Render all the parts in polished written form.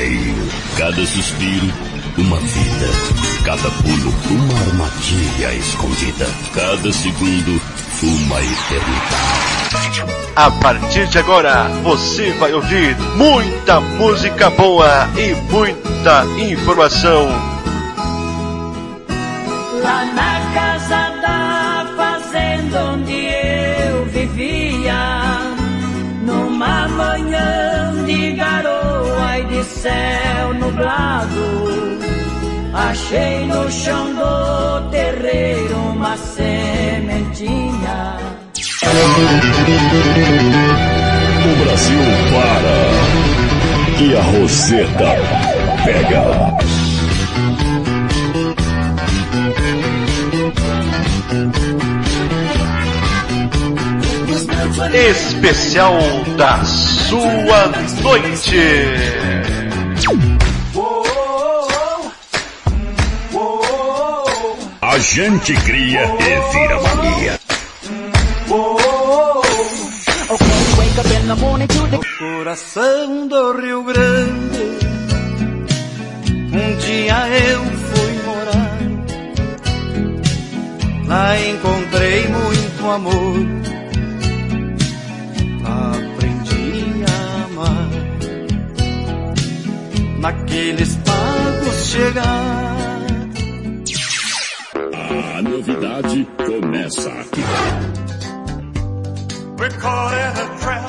rodeio. Cada suspiro, uma vida. Cada pulo, uma armadilha escondida. Cada segundo, uma eternidade. A partir de agora, você vai ouvir muita música boa e muita informação. Lá na casa da fazenda onde eu vivia, numa manhã de garoa e de céu nublado, achei no chão do terreiro uma sementinha. O Brasil para e a Roseta pega. Especial da sua noite. A gente cria e vira mania. No coração do Rio Grande, um dia eu fui morar. Lá encontrei muito amor, aprendi a amar. Naqueles pagos chegar, a novidade começa aqui. We're caught in a trap.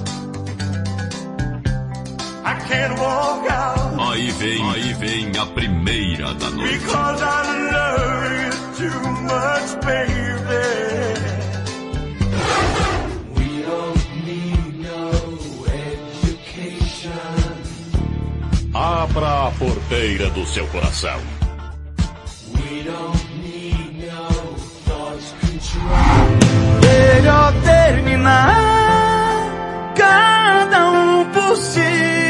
I can't walk out. Aí vem a primeira da noite. Because I love you too much, baby. We don't need no education. Abra a porteira do seu coração. We don't need no thought control. melhor terminar, cada um por si,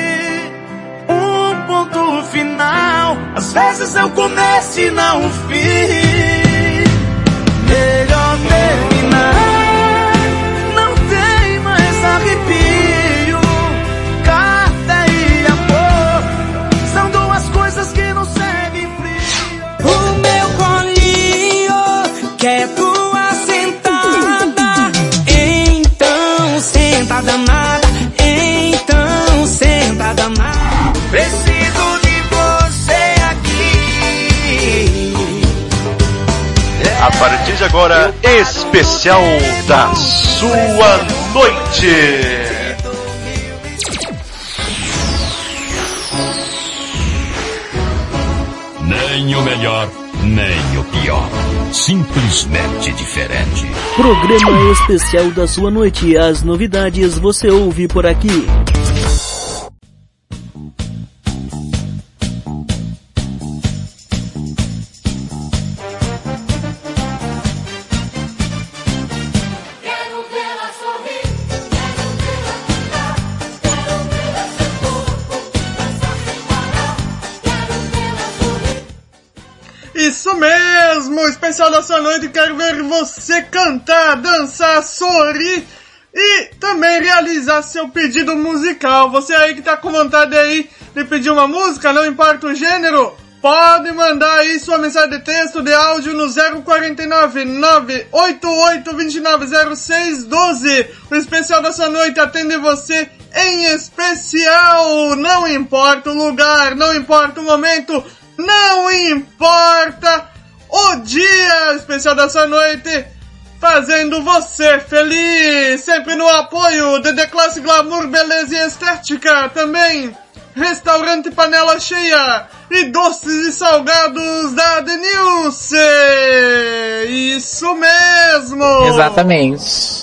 um ponto final. Às vezes é o começo e não o fim. Melhor terminar, não tem mais arrepio. Carta e amor são duas coisas que não servem frio. O meu colinho quer tua sentada, então senta danada, então senta danada. Preciso de você aqui. A partir de agora, especial da sua noite. Nem o melhor, nem o pior. Simplesmente diferente. Programa especial da sua noite. As novidades você ouve por aqui. Isso mesmo, especial da sua noite, quero ver você cantar, dançar, sorrir e também realizar seu pedido musical. Você aí que tá com vontade aí de pedir uma música, não importa o gênero, pode mandar aí sua mensagem de texto, de áudio no 049 988 290612. O especial da sua noite atende você em especial, não importa o lugar, não importa o momento, não importa o dia, especial da sua noite, fazendo você feliz, sempre no apoio de The Classe Glamour, Beleza e Estética, também Restaurante Panela Cheia e Doces e Salgados da Denilce, isso mesmo! Exatamente.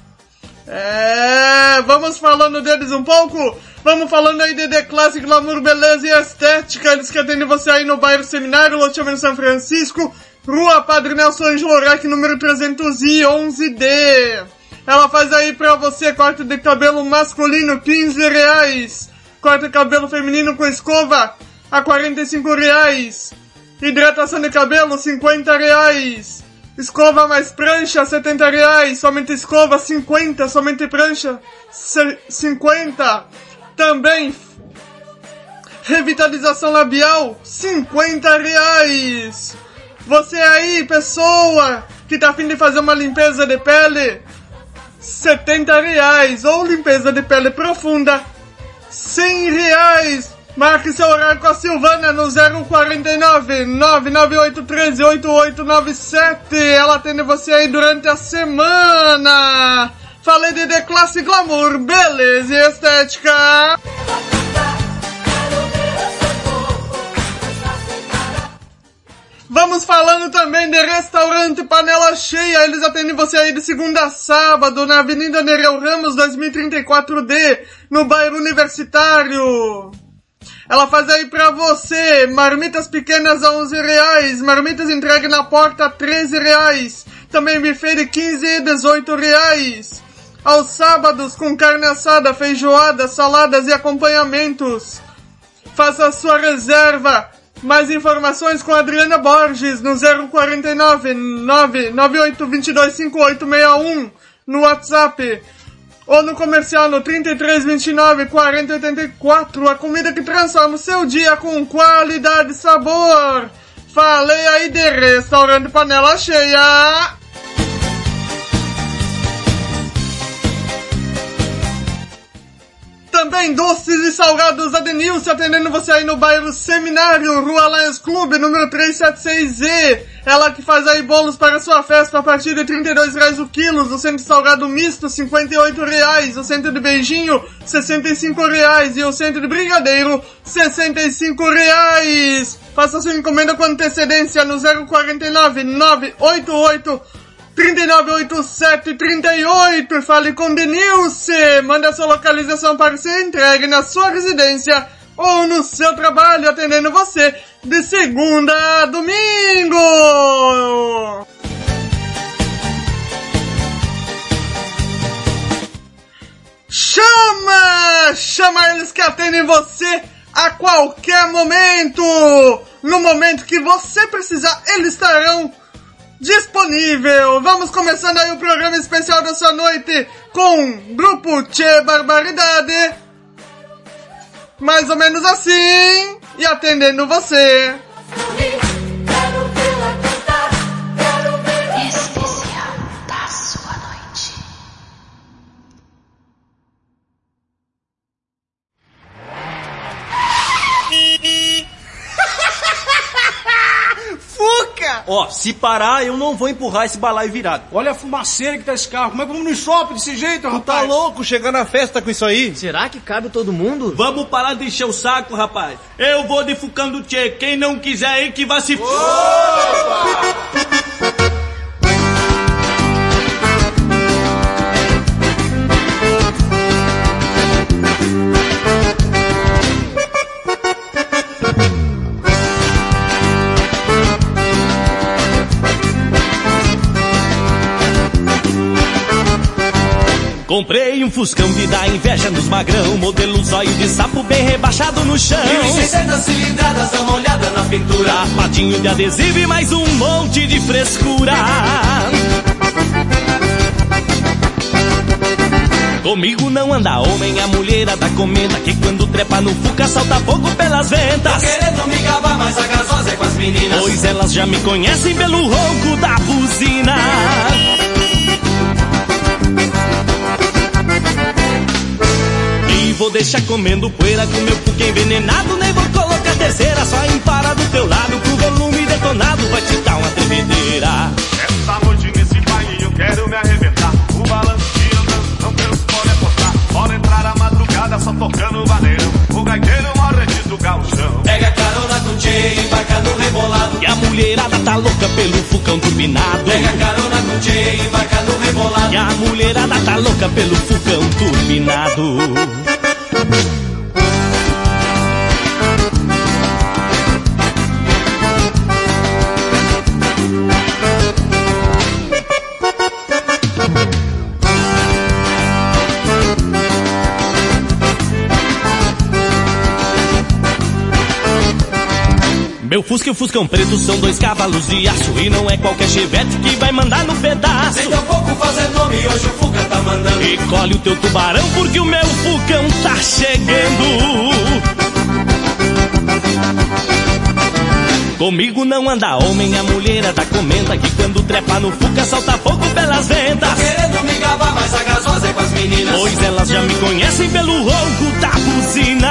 Vamos falando deles um pouco. Vamos falando aí de The Classe Glamour, Beleza e Estética. Eles que atendem você aí no bairro Seminário, Lote Avenida São Francisco, Rua Padre Nelson Ângelo Orac, número 311D. Ela faz aí pra você corte de cabelo masculino, R$15. Corte de cabelo feminino com escova, a R$45. Hidratação de cabelo, R$50. Escova mais prancha, R$70. Somente escova, 50. Somente prancha, 50. Também Revitalização labial, R$50. Você aí, pessoa, que tá a fim de fazer uma limpeza de pele, R$70. Ou limpeza de pele profunda, R$100. Marque seu horário com a Silvana no 049 998 13 8897. Ela atende você aí durante a semana. Falei de The Classe Glamour, beleza e estética. Vamos falando também de restaurante Panela Cheia. Eles atendem você aí de segunda a sábado na Avenida Nereu Ramos 2034D, no bairro Universitário. Ela faz aí pra você marmitas pequenas a R$11, marmitas entregue na porta a R$13. Também buffet de 15 e R$18. Aos sábados com carne assada, feijoada, saladas e acompanhamentos. Faça a sua reserva. Mais informações com a Adriana Borges no 049 998 22 5861 no WhatsApp. Ou no comercial no 3329 4084. A comida que transforma o seu dia com qualidade e sabor. Falei aí de restaurante Panela Cheia. Também doces e salgados Adenilson, atendendo você aí no bairro Seminário, Rua Lions Club, número 376Z. Ela que faz aí bolos para sua festa a partir de R$32 o quilo. O centro de salgado misto, R$58. O centro de beijinho, R$65. E o centro de brigadeiro, R$65. Faça sua encomenda com antecedência no 049 988 398738. Fale com Denilce. Manda sua localização para ser entregue na sua residência ou no seu trabalho, atendendo você de segunda a domingo. Chama eles que atendem você a qualquer momento. No momento que você precisar, eles estarão disponível. Vamos começando aí o programa especial dessa noite com Grupo Tchê Barbaridade, mais ou menos assim, e atendendo você. Especial da sua noite. Fuca! Ó, se parar, eu não vou empurrar esse balaio virado. Olha a fumaceira que tá esse carro. Como é que vamos no shopping desse jeito, rapaz? Tá louco chegar na festa com isso aí? Será que cabe todo mundo? Vamos parar de encher o saco, rapaz. Eu vou de Fucando Tchê. Quem não quiser aí que vá se... Comprei um Fuscão de dar inveja nos magrão, modelo zóio de sapo bem rebaixado no chão. 1.600 cilindradas, dá uma olhada na pintura, patinho de adesivo e mais um monte de frescura. Comigo não anda homem, a mulherada comenta que quando trepa no Fuca salta fogo pelas ventas. Tô querendo me gabar, mas a gasosa é com as meninas, pois elas já me conhecem pelo ronco da buzina. E vou deixar comendo poeira com meu Fuca envenenado. Nem vou colocar terceira, só em para do teu lado, pro volume detonado vai te dar uma tremedeira. Essa noite nesse baile eu quero me arrebentar. O balanço de andando, não Deus pode apostar. Bora entrar a madrugada só tocando o vaneirão. O gaiteiro morre do gauchão. Pega carona com o Tchê, embarca no rebolado. E a mulherada tá louca pelo Fucão turbinado. Pega carona com o Tchê, embarca no rebolado. E a mulherada tá louca pelo Fucão turbinado. Meu Fusca e o Fuscão preto são 2 cavalos de aço, e não é qualquer chevette que vai mandar no pedaço. Sem tão pouco fazer nome, hoje o Fuca tá mandando. E colhe o teu tubarão porque o meu Fucão tá chegando. Comigo não anda homem, a mulherada comenta que quando trepa no Fuca solta fogo pelas ventas. Tô querendo me gabar, mas a gasosa é com as meninas. Pois elas já me conhecem pelo ronco da buzina.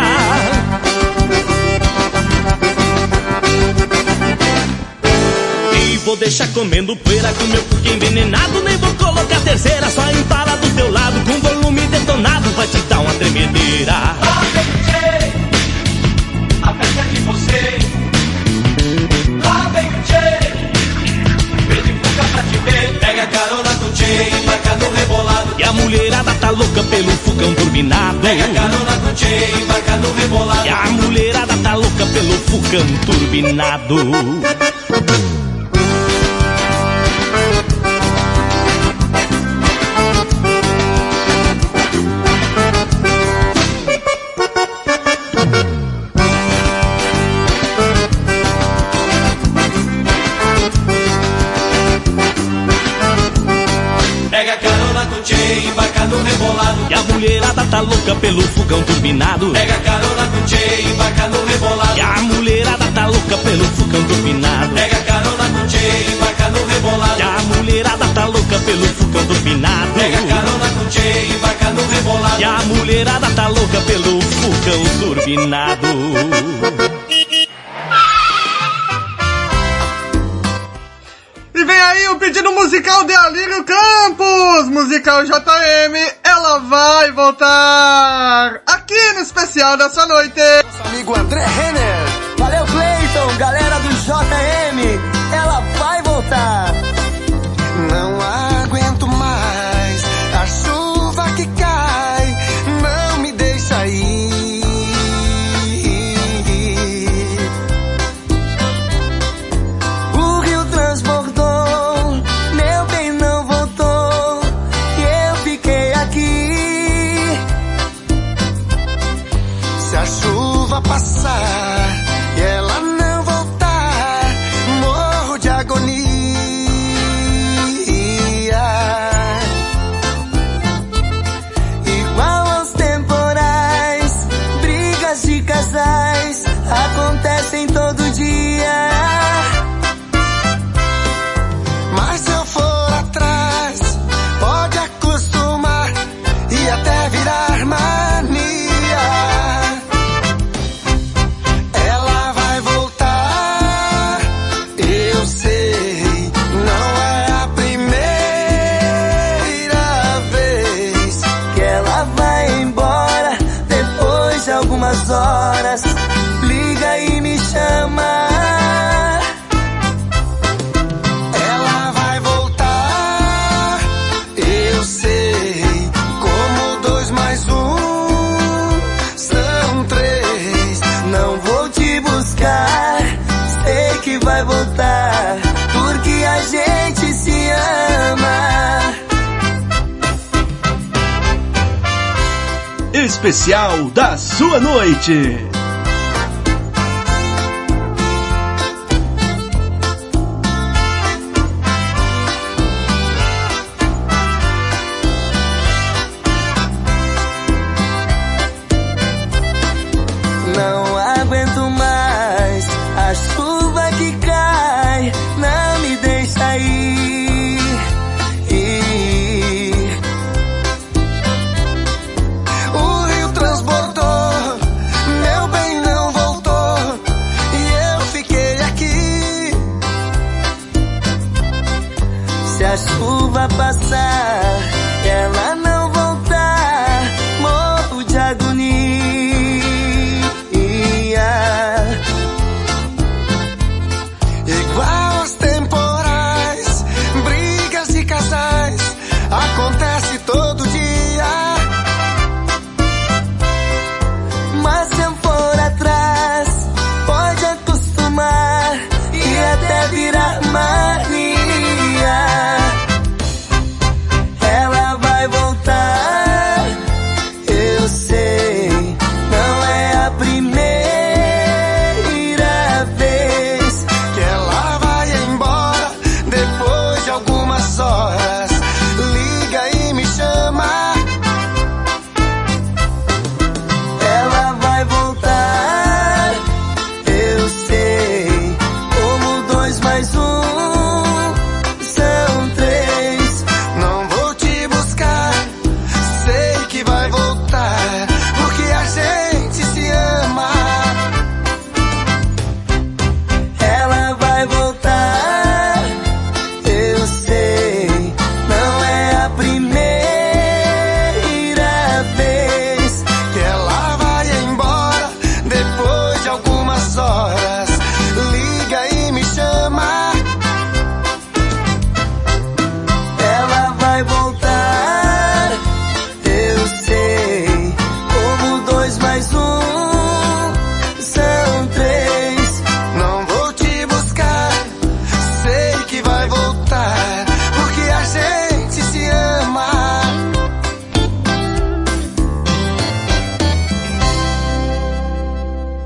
E vou deixar comendo poeira com meu cuque envenenado. Nem vou colocar terceira, só empala do teu lado. Com volume detonado vai te dar uma tremedeira. A festa é de você. Lá vem o Tchê, pede Fuca pra te ver. Pega carona com o Tchê, embarca no rebolado. E a mulherada tá louca pelo Fucão turbinado. Pega carona com o Tchê, embarca no rebolado. E a mulherada tá louca pelo Fucão turbinado. Embarca no rebolado. E a mulherada tá louca pelo Fogão turbinado. Pega carona com o Tchê, embarca no rebolado. E a mulherada tá louca pelo Fogão turbinado. Pega carona com o Tchê, embarca no rebolado. E a mulherada tá louca pelo Fogão turbinado. Pega carona com o Tchê, embarca no rebolado. E a mulherada tá louca pelo Fogão turbinado. E vem aí o pedido musical de Alírio Campos, musical JM, ela vai voltar aqui no especial dessa noite. Nosso amigo André Renner, valeu Cleiton, galera do JM, ela vai voltar. Não aguento mais a chuva que cai, não me deixa ir. O rio transbordou. Passar e ela não voltar, morro de agonia. Igual aos temporais, brigas de casais acontecem todo dia. Mas se eu for atrás, pode acostumar e até virar mania. Horas, liga e me chama. Ela vai voltar, eu sei. Como 2 mais 1 são 3. Não vou te buscar, sei que vai voltar, porque a gente se ama. Especial da sua noite. Não aguento mais a chuva que cai, não me deixa ir. A chuva passar, ela não voltar, morro de agonia.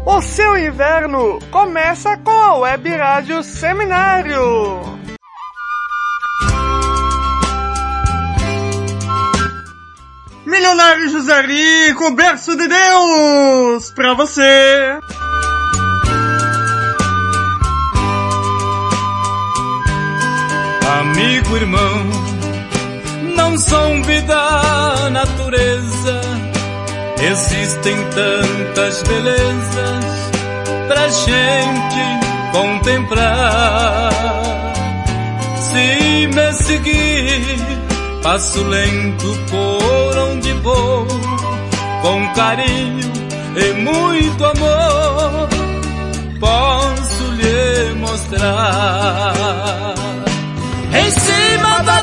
O seu inverno começa com a Web Rádio Seminário. Milionário José Rico, berço de Deus, pra você. Amigo, irmão, não zombe da natureza. Existem tantas belezas pra gente contemplar. Se me seguir, passo lento por onde vou, com carinho e muito amor, posso lhe mostrar. Em cima da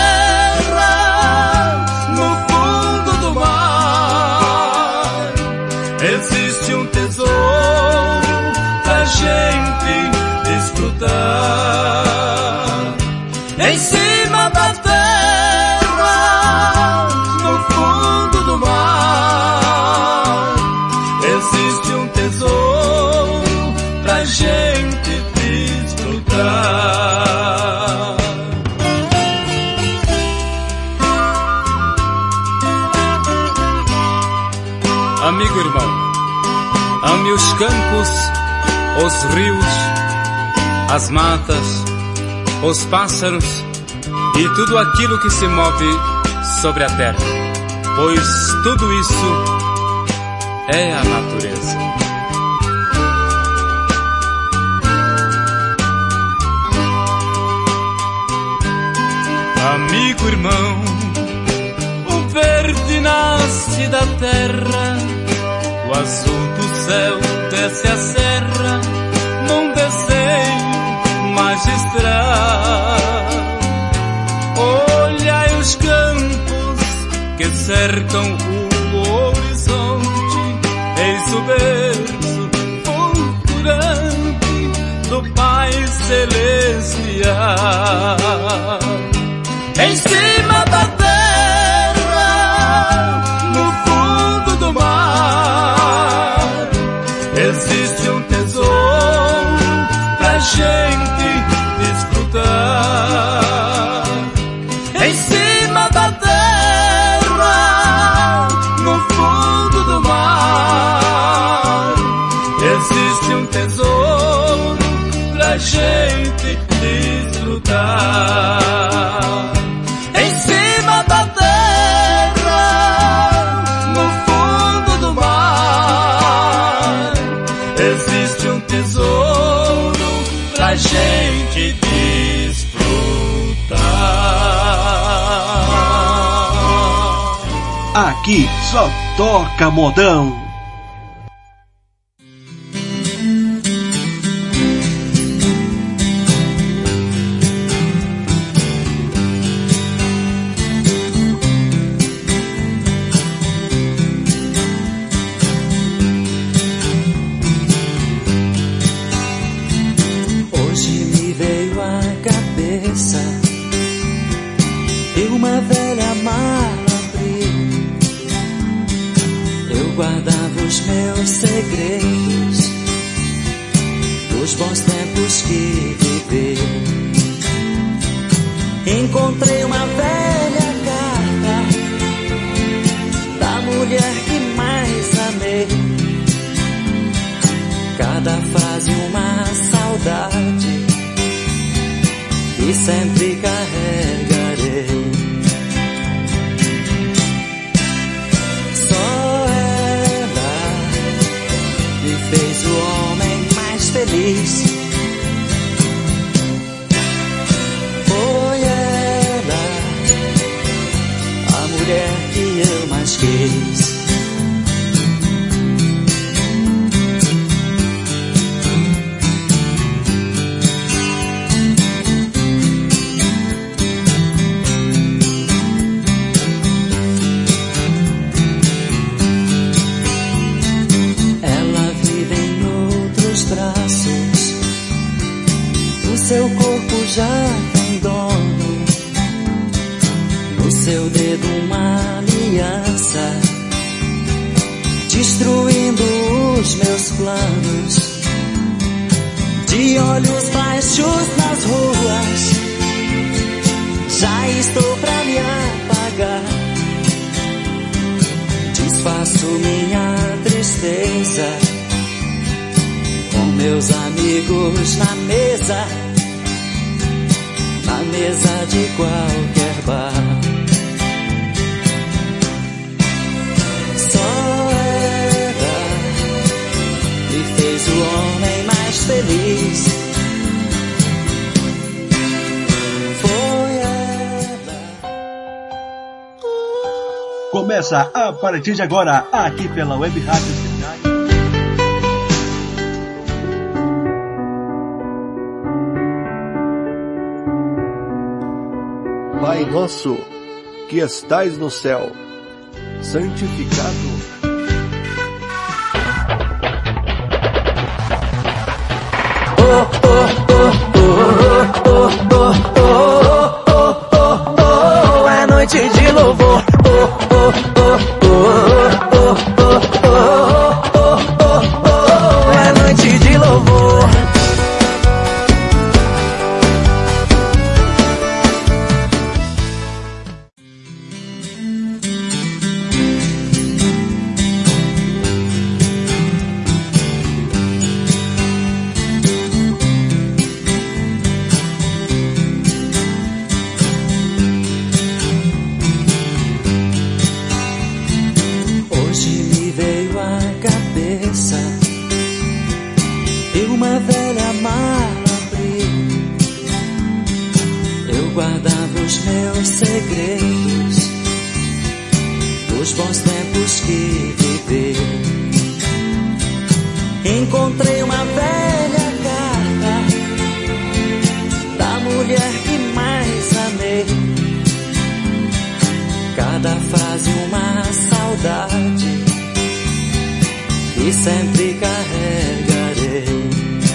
terra, no fundo do mar, existe um tesouro pra gente desfrutar. Em cima da terra, no fundo do mar, existe um tesouro pra gente desfrutar. Amigo, irmão, ame os campos, os rios, as matas, os pássaros e tudo aquilo que se move sobre a terra, pois tudo isso é a natureza. Amigo, irmão, o verde nasce da terra, o azul do céu desce a serra, num desenho magistral. Olhai os campos que cercam o horizonte, eis o berço fulgurante do Pai Celestial. Em cima da terra, no fundo do mar, existe um tesouro pra gente desfrutar. Em cima da terra, no fundo do mar, existe um tesouro pra gente desfrutar. Em cima da terra, no fundo do mar, existe um tesouro pra gente desfrutar. Aqui só toca modão. Uma velha mala abriu, eu guardava os meus segredos dos bons tempos que vivi. Encontrei uma velha carta da mulher que mais amei. Cada frase uma saudade e sempre carregarei. Fez o homem mais feliz. Foi ela, a mulher que eu mais quis. Seu corpo já tem dono, no seu dedo uma aliança, destruindo o os meus planos. De olhos baixos nas ruas, já estou pra me apagar. Disfarço minha tristeza com meus amigos na mesa de qualquer bar. Só ela me fez o homem mais feliz. Foi ela. Começa a partir de agora, aqui pela Web Rádio Cidade. Pai nosso, que estais no céu, santificado. É noite de louvor. É noite de louvor. Encontrei uma velha carta da mulher que mais amei. Cada frase uma saudade que sempre carregarei.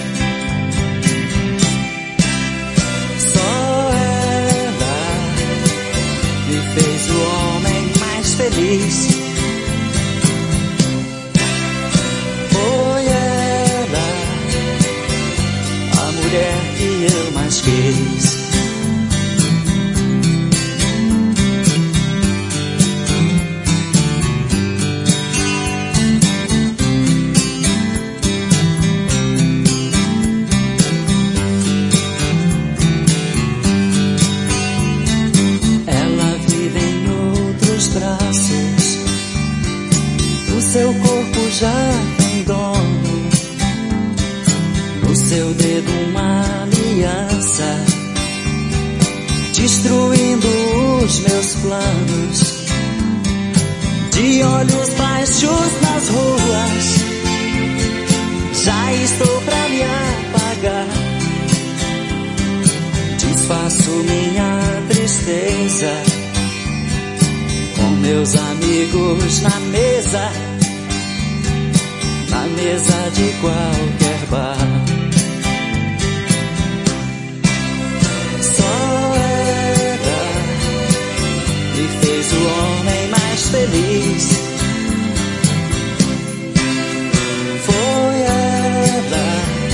Só ela me fez o homem mais feliz. Que eu mais quis. Ela vive em outros braços, o seu corpo já tem dono. No seu dedo uma aliança, destruindo os meus planos. De olhos baixos nas ruas, já estou pra me apagar. Disfarço minha tristeza com meus amigos na mesa de qualquer bar. Fez o homem mais feliz. Foi ela,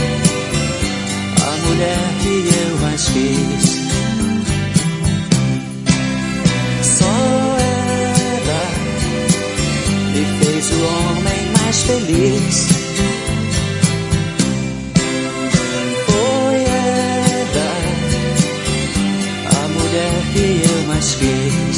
a mulher que eu mais quis. Só ela me fez o homem mais feliz. Foi ela, a mulher que eu mais quis.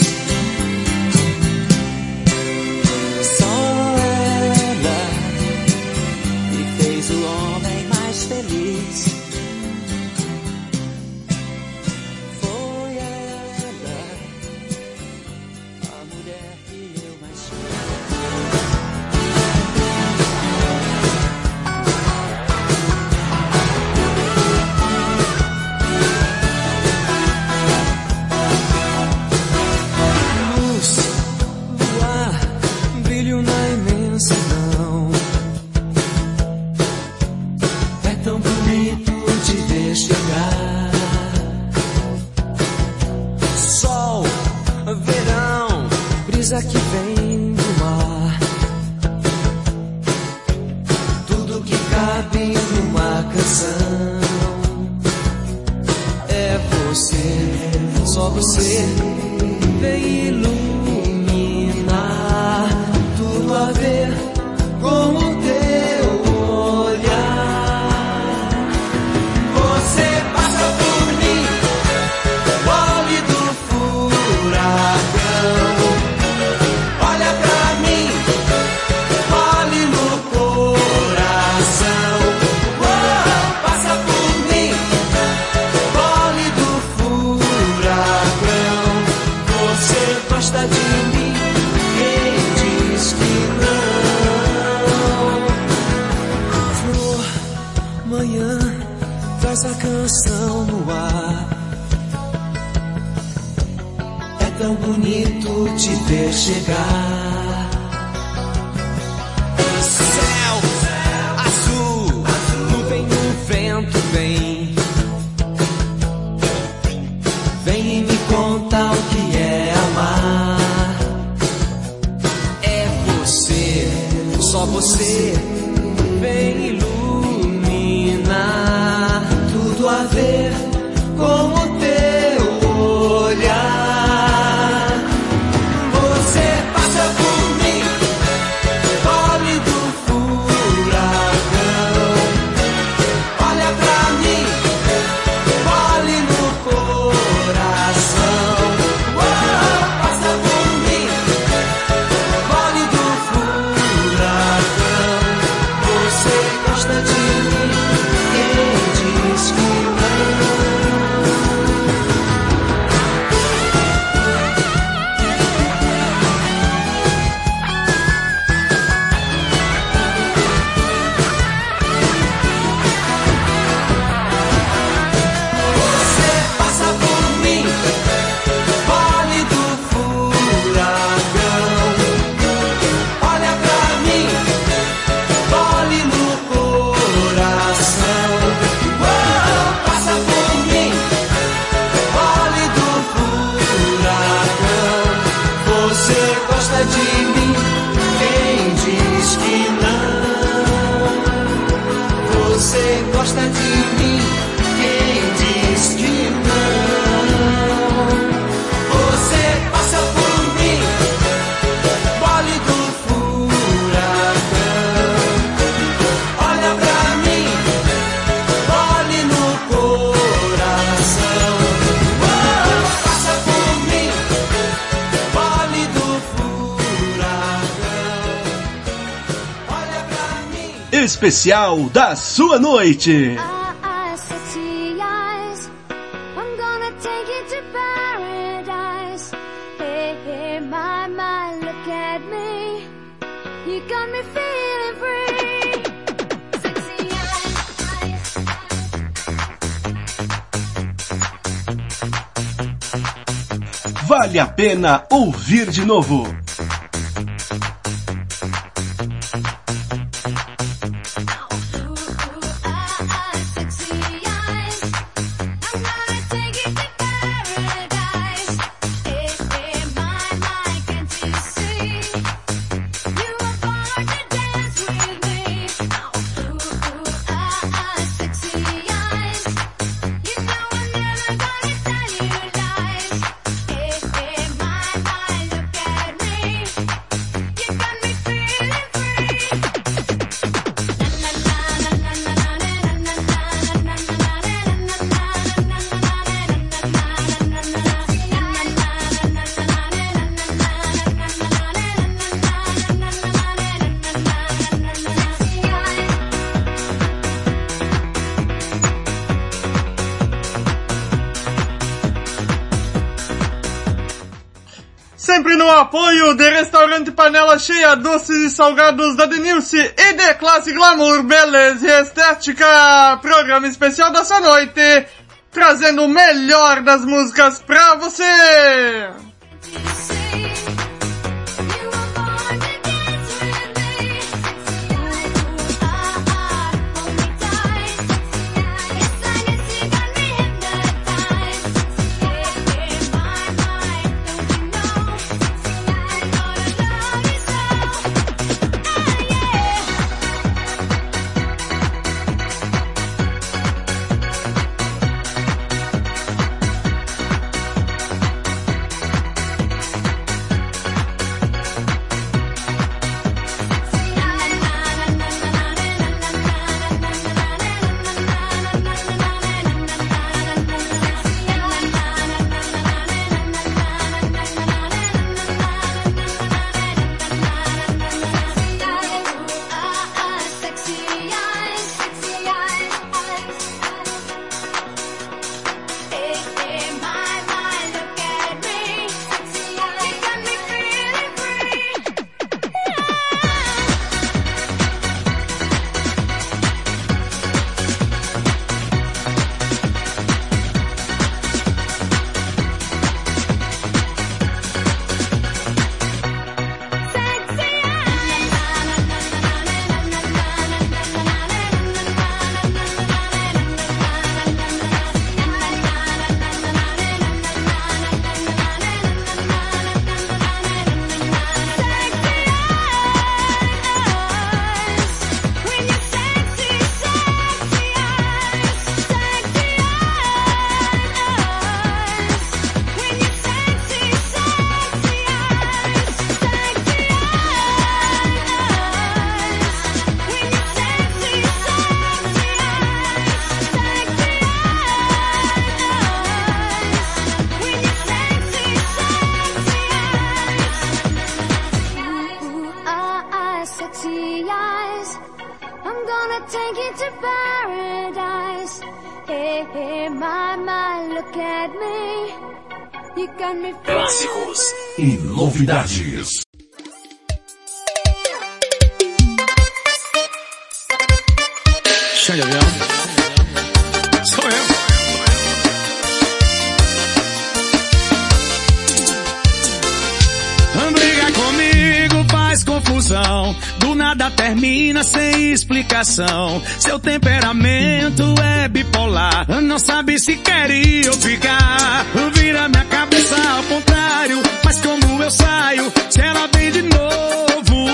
É tão bonito cabe numa canção. É você, só você, vem iluminar tudo a ver com o teu olhar. Você passa por mim, mole do furacão. Olha pra mim, mole no coração. Passa por mim, mole do furacão. Você gosta de mim, quem diz que não? Flor, manhã, traz a canção no ar. É tão bonito te ver chegar. Céu azul, nuvem no vento vem. Vem me contar o que é amar. É você, só você, vem iluminar tudo a ver com o teu olhar. Você passa por mim, mole do furacão. Olha pra mim, mole no coração. Passa por mim, mole do furacão. Você gosta de mim, quem diz que você passa por mim, mole do furacão. Olha pra mim, mole no coração. Passa por mim, mole do furacão. Você gosta de mim, quem diz que não? Você gosta de mim, quem diz que não? Você passa por mim, mole do furacão. Olha pra mim, mole no coração. Passa por mim, mole do furacão. Olha pra mim. Especial da sua noite. Sexy eyes, I'm gonna take you to paradise. Hey, hey, my, look at me. You got me feeling free. Sexy Vale a pena ouvir de novo. Sempre no apoio de Restaurante Panela Cheia, doces e salgados da Denilce e de Classe Glamour, Beleza e Estética. Programa especial da sua noite, trazendo o melhor das músicas pra você. take you to paradise. Hey, hey, my, look at me. You got me Clássicos e novidades. Chão de avião. Sou eu. Briga comigo, faz confusão. Do nada termina sem explicação. Seu temperamento é bipolar. Não sabe se quer ir ou ficar. Vira minha cabeça ao contrário. Mas como eu saio, se ela vem de novo,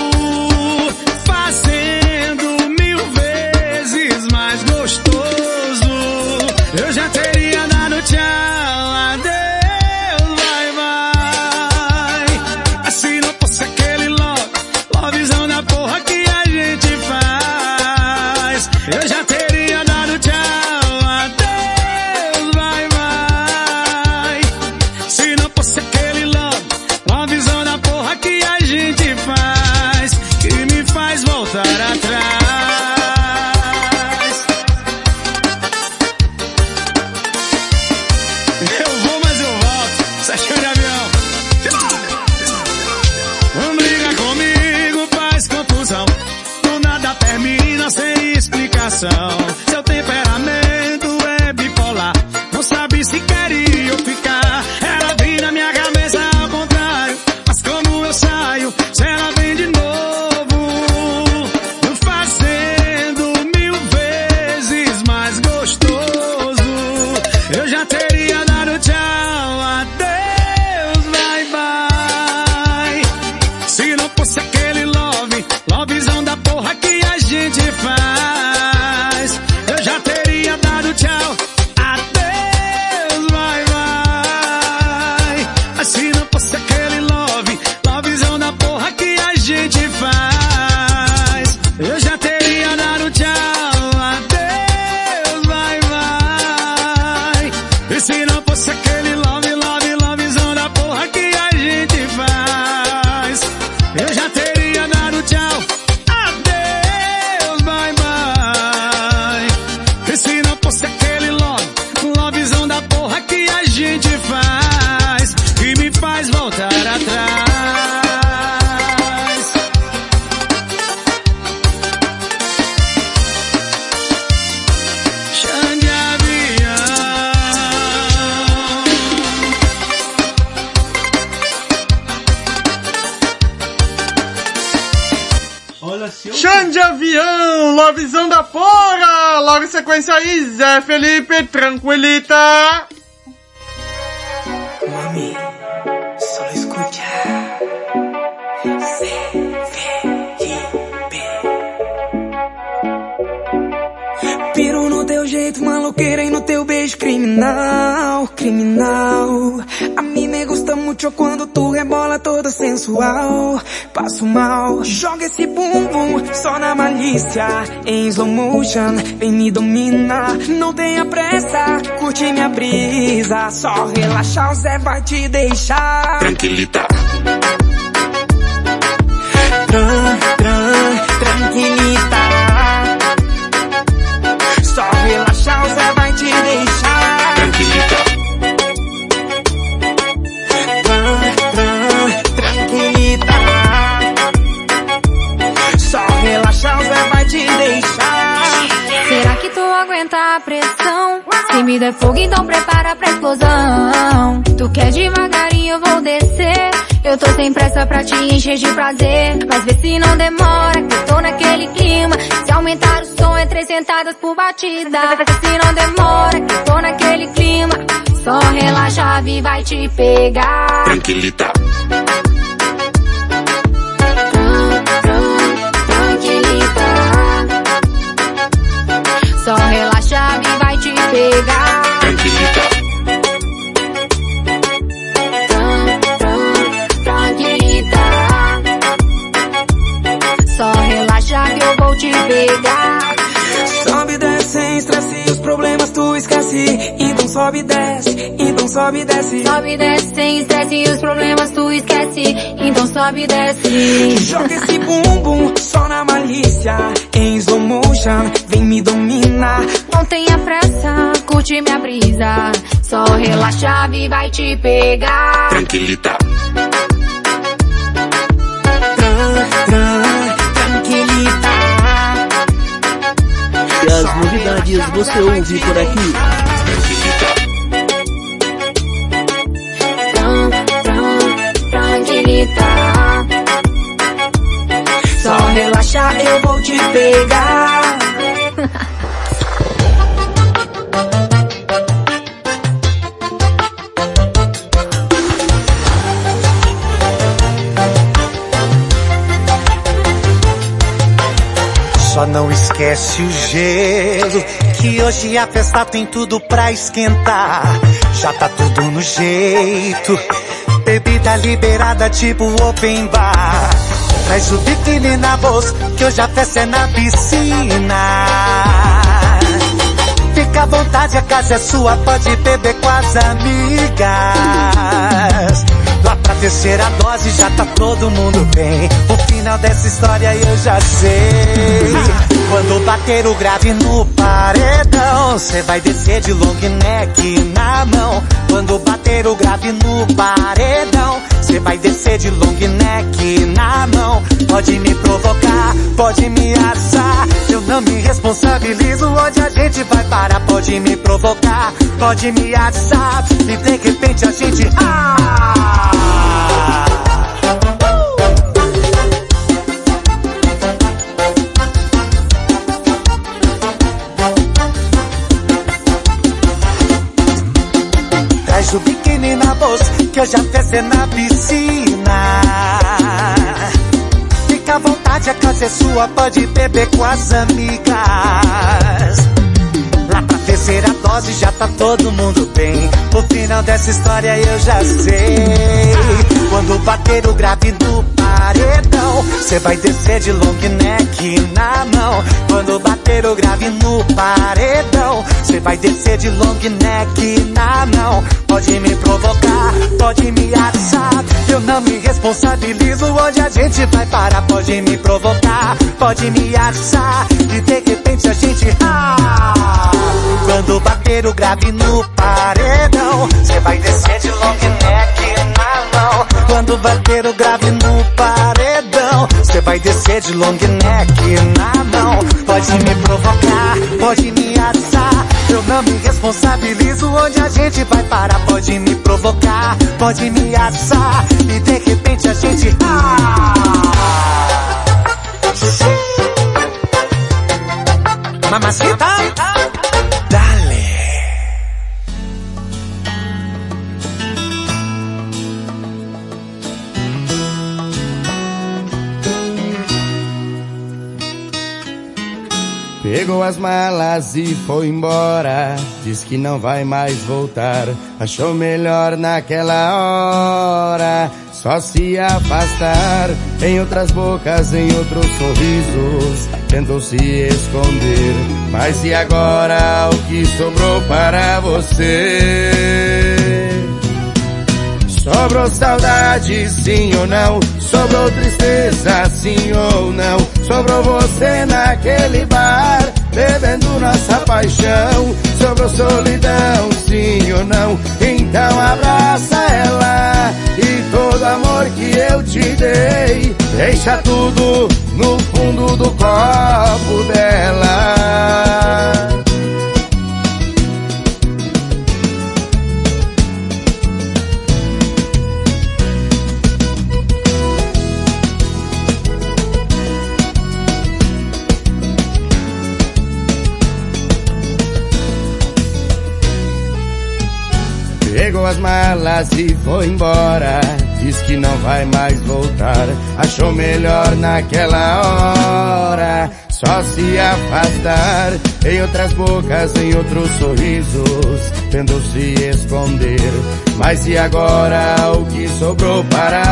fazendo 1000 vezes mais gostoso. Eu já teria dado tchau, adeus, vai, vai. Se não fosse aquele lovezão da porra que a gente faz, eu já teria dado tchau, adeus, vai, vai. Se não fosse aquele lovezão da porra que a gente faz, que me faz voltar atrás. Eu vou, mas eu volto. Sachão de avião. Briga comigo, faz confusão. Do nada termina sem explicação. Seu temperamento é bipolar. Não sabe se quer ir ou ficar. Ela vem na minha cabeça ao contrário. Mas como eu saio, se ela vem de novo, fazendo 1000 vezes mais gostoso. Eu já teria dado tchau, adeus, vai, vai. Se não fosse aquele lovezão da porra que a gente faz, eu já teria dado tchau, adeus, vai, vai. Se não fosse aquele lovezão da porra que a gente faz, eu já teria dado tchau, adeus, vai, vai. E se não fosse aquele lovezão da porra que a gente faz, eu já teria dado tchau, adeus, vai, vai. E se não fosse aquele lovezão da porra que a gente faz, que me faz voltar atrás. Chão de avião. Olha, se eu... Chão de avião, lovezão da porra! Logo em sequência aí, Zé Felipe, tranquilita! Mami, solo escucha. Piro no teu jeito maloqueira e no teu beijo criminal, criminal. A mim me gusta muito quando tu rebola toda sensual. Passo mal, joga esse bumbum só na malícia. Em slow motion, vem me dominar. Não tenha pressa, curte minha brisa. Só relaxar, o Zé vai te deixar Tranquilita. Tranquilita. Só relaxar, o Zé vai te deixar Tranquilita. Tranquilita. Só relaxar, o Zé vai te deixar. Será que tu aguenta a pressão? Se me der fogo, então prepara pra explosão. Tu quer devagarinho, eu vou descer. Eu tô sem pressa pra te encher de prazer. Mas vê se não demora, que eu tô naquele clima. Se aumentar o som, é 3 sentadas por batida. Vê se não demora, que eu tô naquele clima. Só relaxa, a Vi vai te pegar. Tranquilita. Tranquilita. Só relaxa, a Vi vai te pegar. Tranquilita. Tranquilita. Só relaxa que eu vou te pegar. Sobe, desce sem estresse, os problemas tu esquece. Então sobe e desce, então sobe e desce. Sobe e desce sem estresse e os problemas tu esquece. Então sobe e desce. Joga esse bumbum só na malícia, em slow motion, vem me dominar. Não tenha pressa, curte minha brisa, só relaxa e vai te pegar. Tranquilita. Tranquilita. E as novidades você ouve por aqui. Tranquilita. Só relaxa, eu vou te pegar. Só não esquece o gelo, que hoje a festa tem tudo pra esquentar. Já tá tudo no jeito, bebida liberada tipo open bar. Traz o biquíni na bolsa, que hoje a festa é na piscina. Fica à vontade, a casa é sua, pode beber com as amigas. Lá pra terceira dose já tá todo mundo bem. O final dessa história eu já sei. Quando bater o grave no paredão, cê vai descer de long neck na mão. Quando bater o grave no paredão, cê vai descer de long neck na mão. Pode me provocar, pode me assar, eu não me responsabilizo onde a gente vai parar. Pode me provocar, pode me assar, e de repente a gente Traz o biquíni na bolsa, que eu já fez na piscina. Fica à vontade, a casa é sua, pode beber com as amigas. Lá pra terceira dose já tá todo mundo bem. O final dessa história eu já sei. Quando bater o grave no paredão, cê vai descer de long neck na mão. Quando bater o grave no paredão, cê vai descer de long neck na mão. Pode me provocar, pode me assar, eu não me responsabilizo onde a gente vai parar. Pode me provocar, pode me assar, e de repente a gente Quando bater o grave no paredão, cê vai descer de long neck na mão. Quando bater o grave no paredão, cê vai descer de long neck na mão. Pode me provocar, pode me assar, eu não me responsabilizo onde a gente vai parar. Pode me provocar, pode me assar, e de repente a gente Mamacita, dale. Pegou as malas e foi embora, diz que não vai mais voltar. Achou melhor naquela hora só se afastar. Em outras bocas, em outros sorrisos, tentou se esconder. Mas e agora o que sobrou para você? Sobrou saudade, sim ou não? Sobrou tristeza, sim ou não? Sobrou você naquele bar, bebendo nossa paixão. Sobrou solidão, sim ou não? Então abraça ela e todo amor que eu te dei, deixa tudo no fundo do copo dela. Pegou as malas e foi embora, diz que não vai mais voltar. Achou melhor naquela hora só se afastar. Em outras bocas, em outros sorrisos, tentou se esconder. Mas e agora o que sobrou para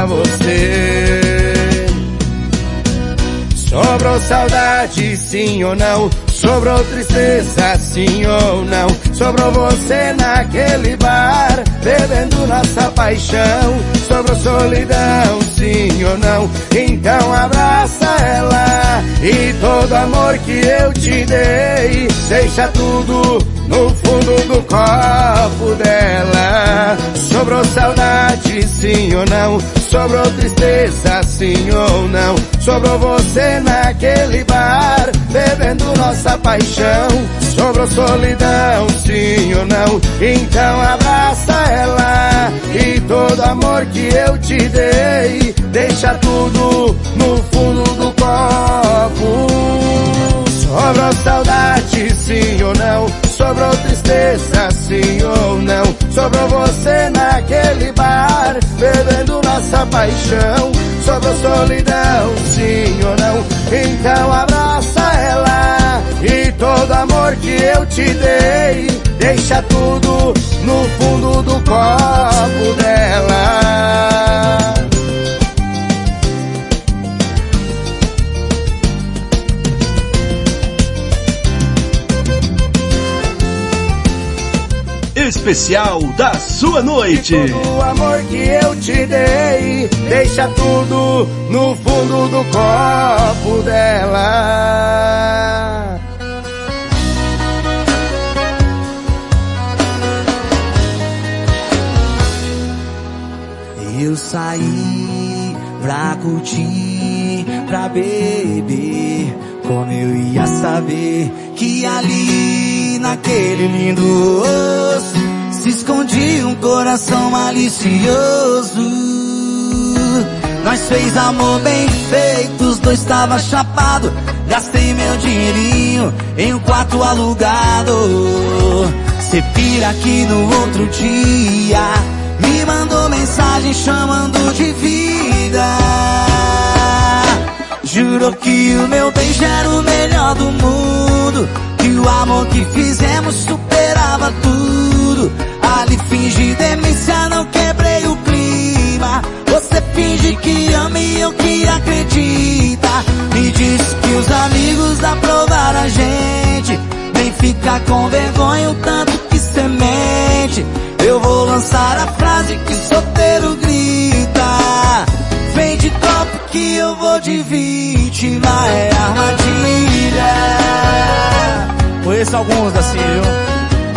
você? Sobrou saudade, sim ou não? Sobrou tristeza, sim ou não? Sobrou você naquele bar, bebendo nossa paixão. Sobrou solidão, sim ou não? Então abraça ela e todo amor que eu te dei, deixa tudo no fundo do copo dela. Sobrou saudade, sim ou não? Sobrou tristeza, sim ou não? Sobrou você naquele bar, bebendo nossa paixão. Sobrou solidão, sim ou não? Então abraça ela e todo amor que eu te dei, deixa tudo no fundo do copo. Sobrou saudade, sim ou não? Sobrou tristeza, sim ou não? Sobrou você naquele bar, bebendo nossa paixão. Sobrou solidão, sim ou não? Então abraça ela e todo amor que eu te dei, deixa tudo no fundo do copo dela. Especial da sua noite. E todo o amor que eu te dei, deixa tudo no fundo do copo dela. Eu saí pra curtir, pra beber, como eu ia saber que ali naquele lindo osso se escondia um coração malicioso. Nós fez amor bem feito, os dois tava chapado. Gastei meu dinheirinho em um quarto alugado. Cê pira aqui no outro dia, me mandou mensagem chamando de vida. Jurou que o meu beijo era o melhor do mundo, que o amor que fizemos superava tudo. Ali fingi demência, não quebrei o clima. Você finge que ama e eu que acredita. Me disse que os amigos aprovaram a gente, nem fica com vergonha o tanto que cê mente. Eu vou lançar a frase que solteiro grita: vem de copo que eu vou de vítima, é armadilha. Conheço alguns assim, viu?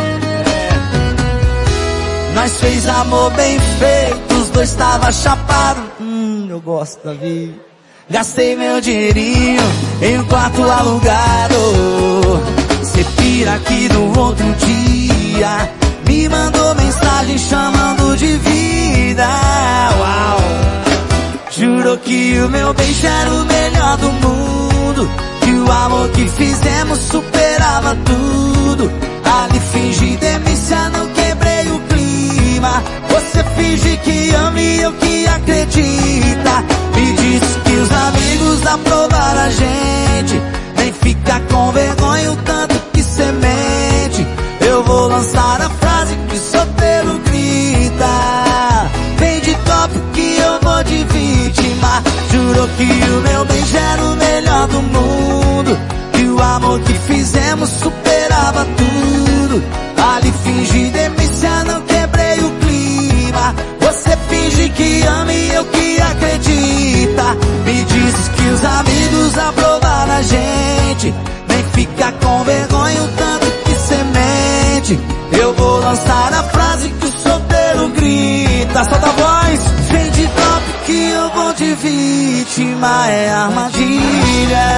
Nós fez amor bem feito, os dois tava chapado. Eu gosto da vida. Gastei meu dinheirinho em um quarto alugado. Cê pira aqui no outro dia, me mandou mensagem chamando de vida. Uau! Jurou que o meu beijo era o melhor do mundo, que o amor que fizemos superava tudo. Ali fingi demência, não quebrei o clima. Você finge que ama e eu que acredita. Me disse que os amigos aprovaram a gente, nem fica com vergonha o tanto que cê mente. Eu vou lançar a frase que solteiro grita: vem de copo que eu vou de vítima. Jurou que o meu beijo era o melhor do mundo, que o amor que fizemos superava tudo. Ali fingi demência, não quebrei o clima. Você finge que ama e eu que acredita. Me disse que os amigos aprovaram a gente, nem fica com vergonha o tanto que cê mente. Eu vou lançar a frase que o solteiro grita. Solta a voz! Vem de copo que eu vou de vítima, é armadilha.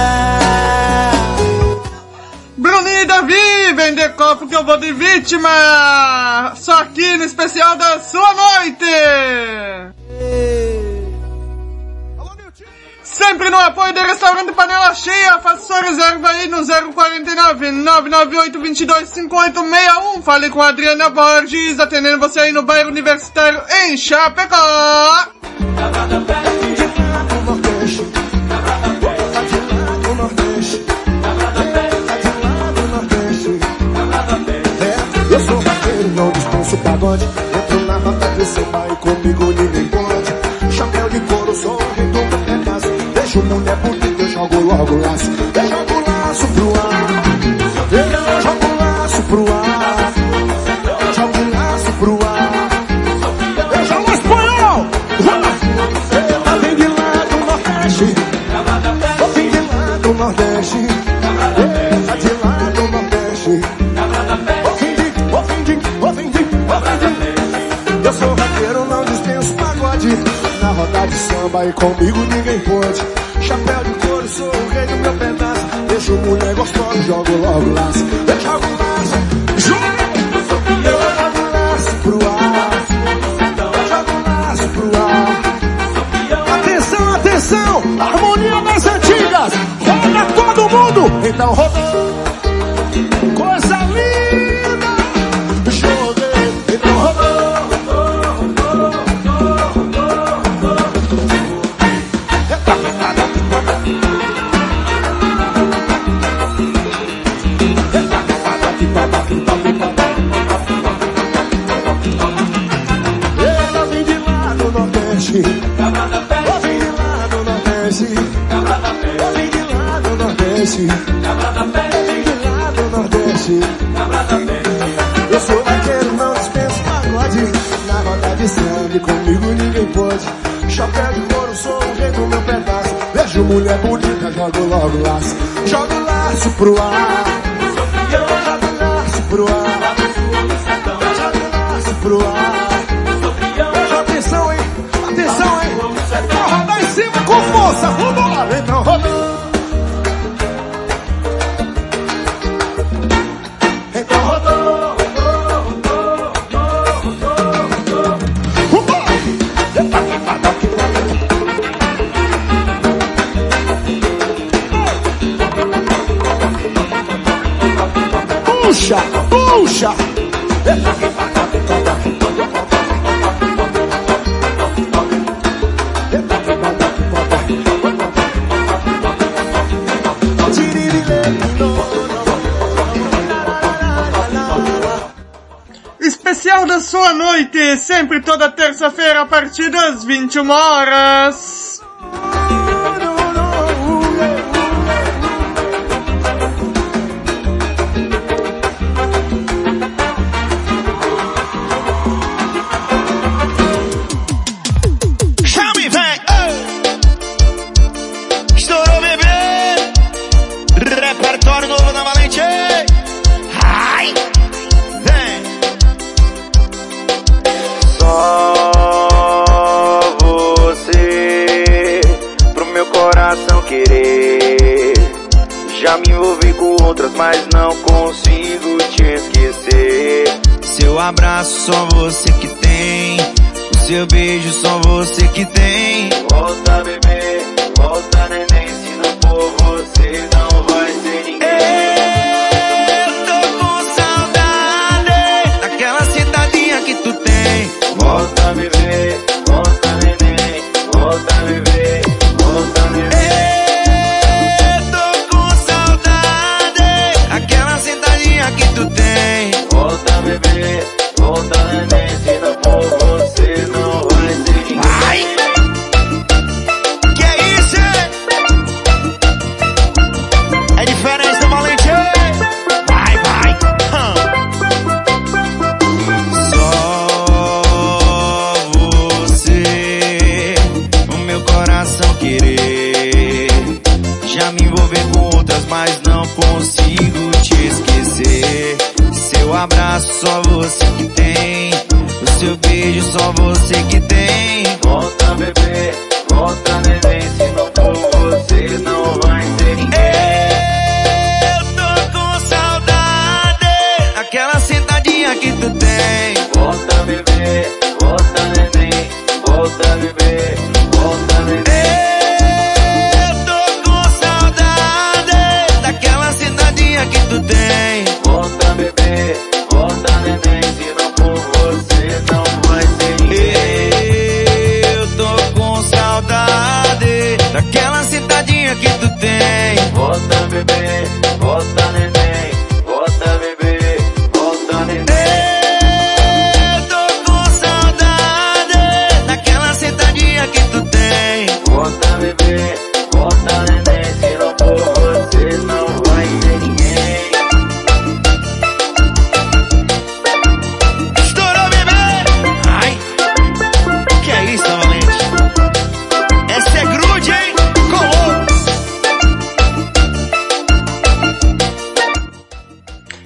Bruninho e Davi, vem de copo que eu vou de vítima. Só aqui no especial da sua noite. Sempre no apoio do restaurante Panela Cheia. Faça sua reserva aí no 049 998 22 5861. Fale com a Adriana Borges, atendendo você aí no bairro Universitário em Chapecó. Eu sou vaqueiro, não dispenso pagode. Entro na rota do seu pai, comigo ninguém pode. Chapéu de couro, sou o rei do pedaço. Deixo mulher bonita, eu jogo logo laço. Eu jogo laço pro ar. samba e comigo ninguém pode. Chapéu de couro, sou o rei do meu pedaço. Deixo mulher gostosa, jogo logo laço. Eu jogo laço, juro. Eu jogo laço pro ar. Eu jogo laço pro ar. Atenção, atenção, harmonia das antigas. Roda todo mundo, então rodou. Coisa linda. Joguei, então rodou. Ela vem de lá do Nordeste. Ela vem de lá do Nordeste. Ela vem de lá do Nordeste. Ela vem de lá do Nordeste. Eu sou vaqueiro, não dispenso pagode. Na roda de sangue, comigo ninguém pode. Chapéu de couro, sou o rei do meu pedaço. Vejo mulher bonita, jogo logo laço. Jogo laço pro ar. Eu jogo laço pro ar. Eu jogo laço pro ar. Atenção, hein? Atenção, hein? Vou rodar em cima com força. Vambora, então rodou. Então rodou. Puxa, puxa. Especial da sua noite, sempre toda terça-feira a partir das 21 horas. Chame, vem! Estourou, bebê! Repertório novo na Valente! Ai! Vem! Só você pro meu coração querer. Já me envolvi com outras, mas não consigo te esquecer. Seu abraço só você que tem. O seu beijo só você que tem. Volta, bebê, volta, neném. Se não for você, não vai ser ninguém. Eu tô com saudade daquela sentadinha que tu tem. Volta, bebê, volta, neném. Volta, bebê, volta, bebê. Eu tô com saudade daquela sentadinha que tu tem. Volta, bebê, volta, neném. Se não for você, não vai ser ninguém. Ai! Que é isso? É diferença, Valente! Vai, vai! Só você, o meu coração querer. Já me envolver com outras, mas não consigo te esquecer. Seu abraço só você que tem. O seu beijo só você que tem. Volta, bebê, volta, neném. Se não for você, não vai ser ninguém. Eu tô com saudade daquela sentadinha que tu tem. Volta, bebê, volta, neném. Volta, bebê, volta, neném. Eu tô com saudade daquela sentadinha que tu tem. Volta, bebê, volta, neném. Se não for você, não vai ser ninguém. Eu tô com saudade daquela sentadinha que tu tem. Volta, bebê, volta, neném. Volta, bebê, volta, neném. Eu tô com saudade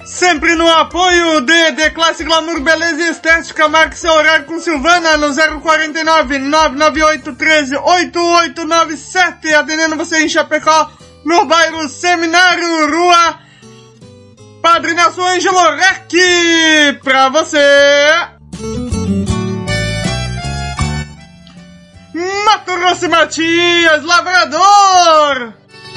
Sempre no apoio de The Classic Glamour Beleza e Estética. Marque seu horário com Silvana no 049 998 13 8897. Atendendo você em Chapecó, no bairro Seminário, Rua Padre Nelson Ângelo Rec. Pra você, Mato Grosso e Matias, Lavrador.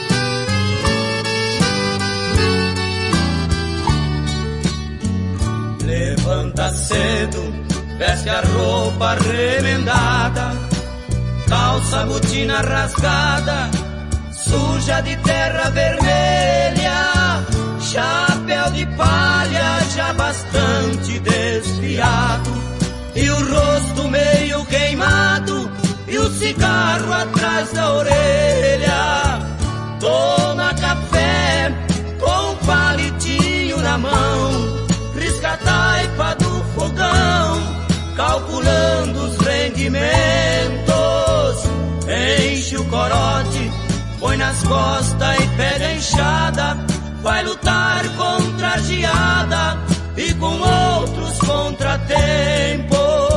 Levanta cedo, veste a roupa remendada, calça botina rasgada, suja de terra vermelha, chapéu de palha já bastante desfiado, e o rosto meio queimado, e o cigarro atrás da orelha. Toma café com um palitinho na mão, risca a taipa do fogão, calculando os rendimentos. Enche o corote, põe nas costas e pega a enxada, vai lutar contra a geada e com outros contratempos.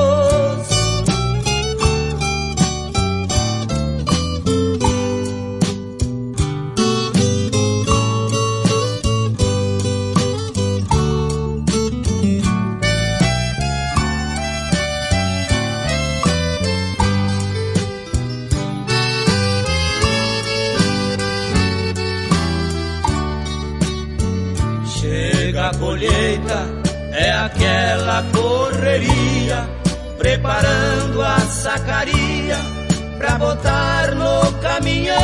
A colheita é aquela correria, preparando a sacaria pra botar no caminhão.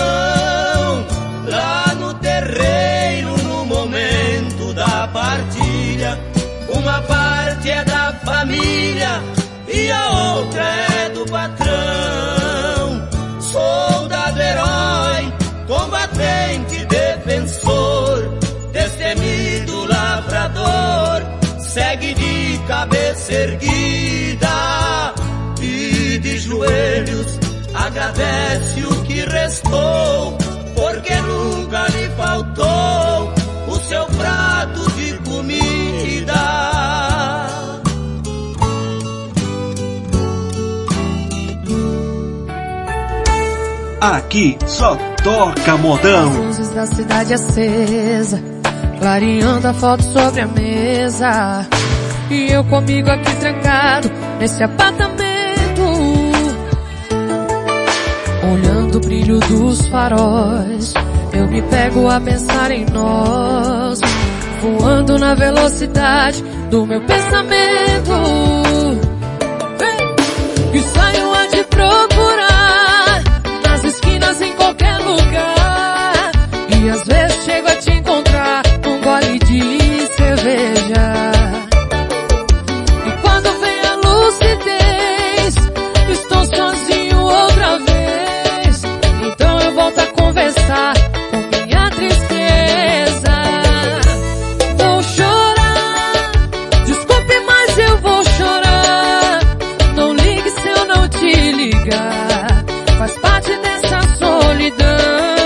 Lá no terreiro, no momento da partilha, uma parte é da família e a outra é do patrão. Soldado herói, combatente, defensor, destemido lavrador, segue de cabeça erguida e de joelhos agradece o que restou, porque nunca lhe faltou o seu prato de comida. Aqui só toca modão. As luzes da cidade acesa, clareando a foto sobre a mesa, e eu comigo aqui trancado nesse apartamento, olhando o brilho dos faróis. Eu me pego a pensar em nós, voando na velocidade do meu pensamento, e saio a te procurar nas esquinas, em qualquer lugar, e às vezes chego a te encontrar um gole de cerveja. E quando vem a lucidez, estou sozinho outra vez, então eu volto a conversar com minha tristeza. Vou chorar, desculpe, mas eu vou chorar. Não ligue se eu não te ligar, faz parte dessa solidão.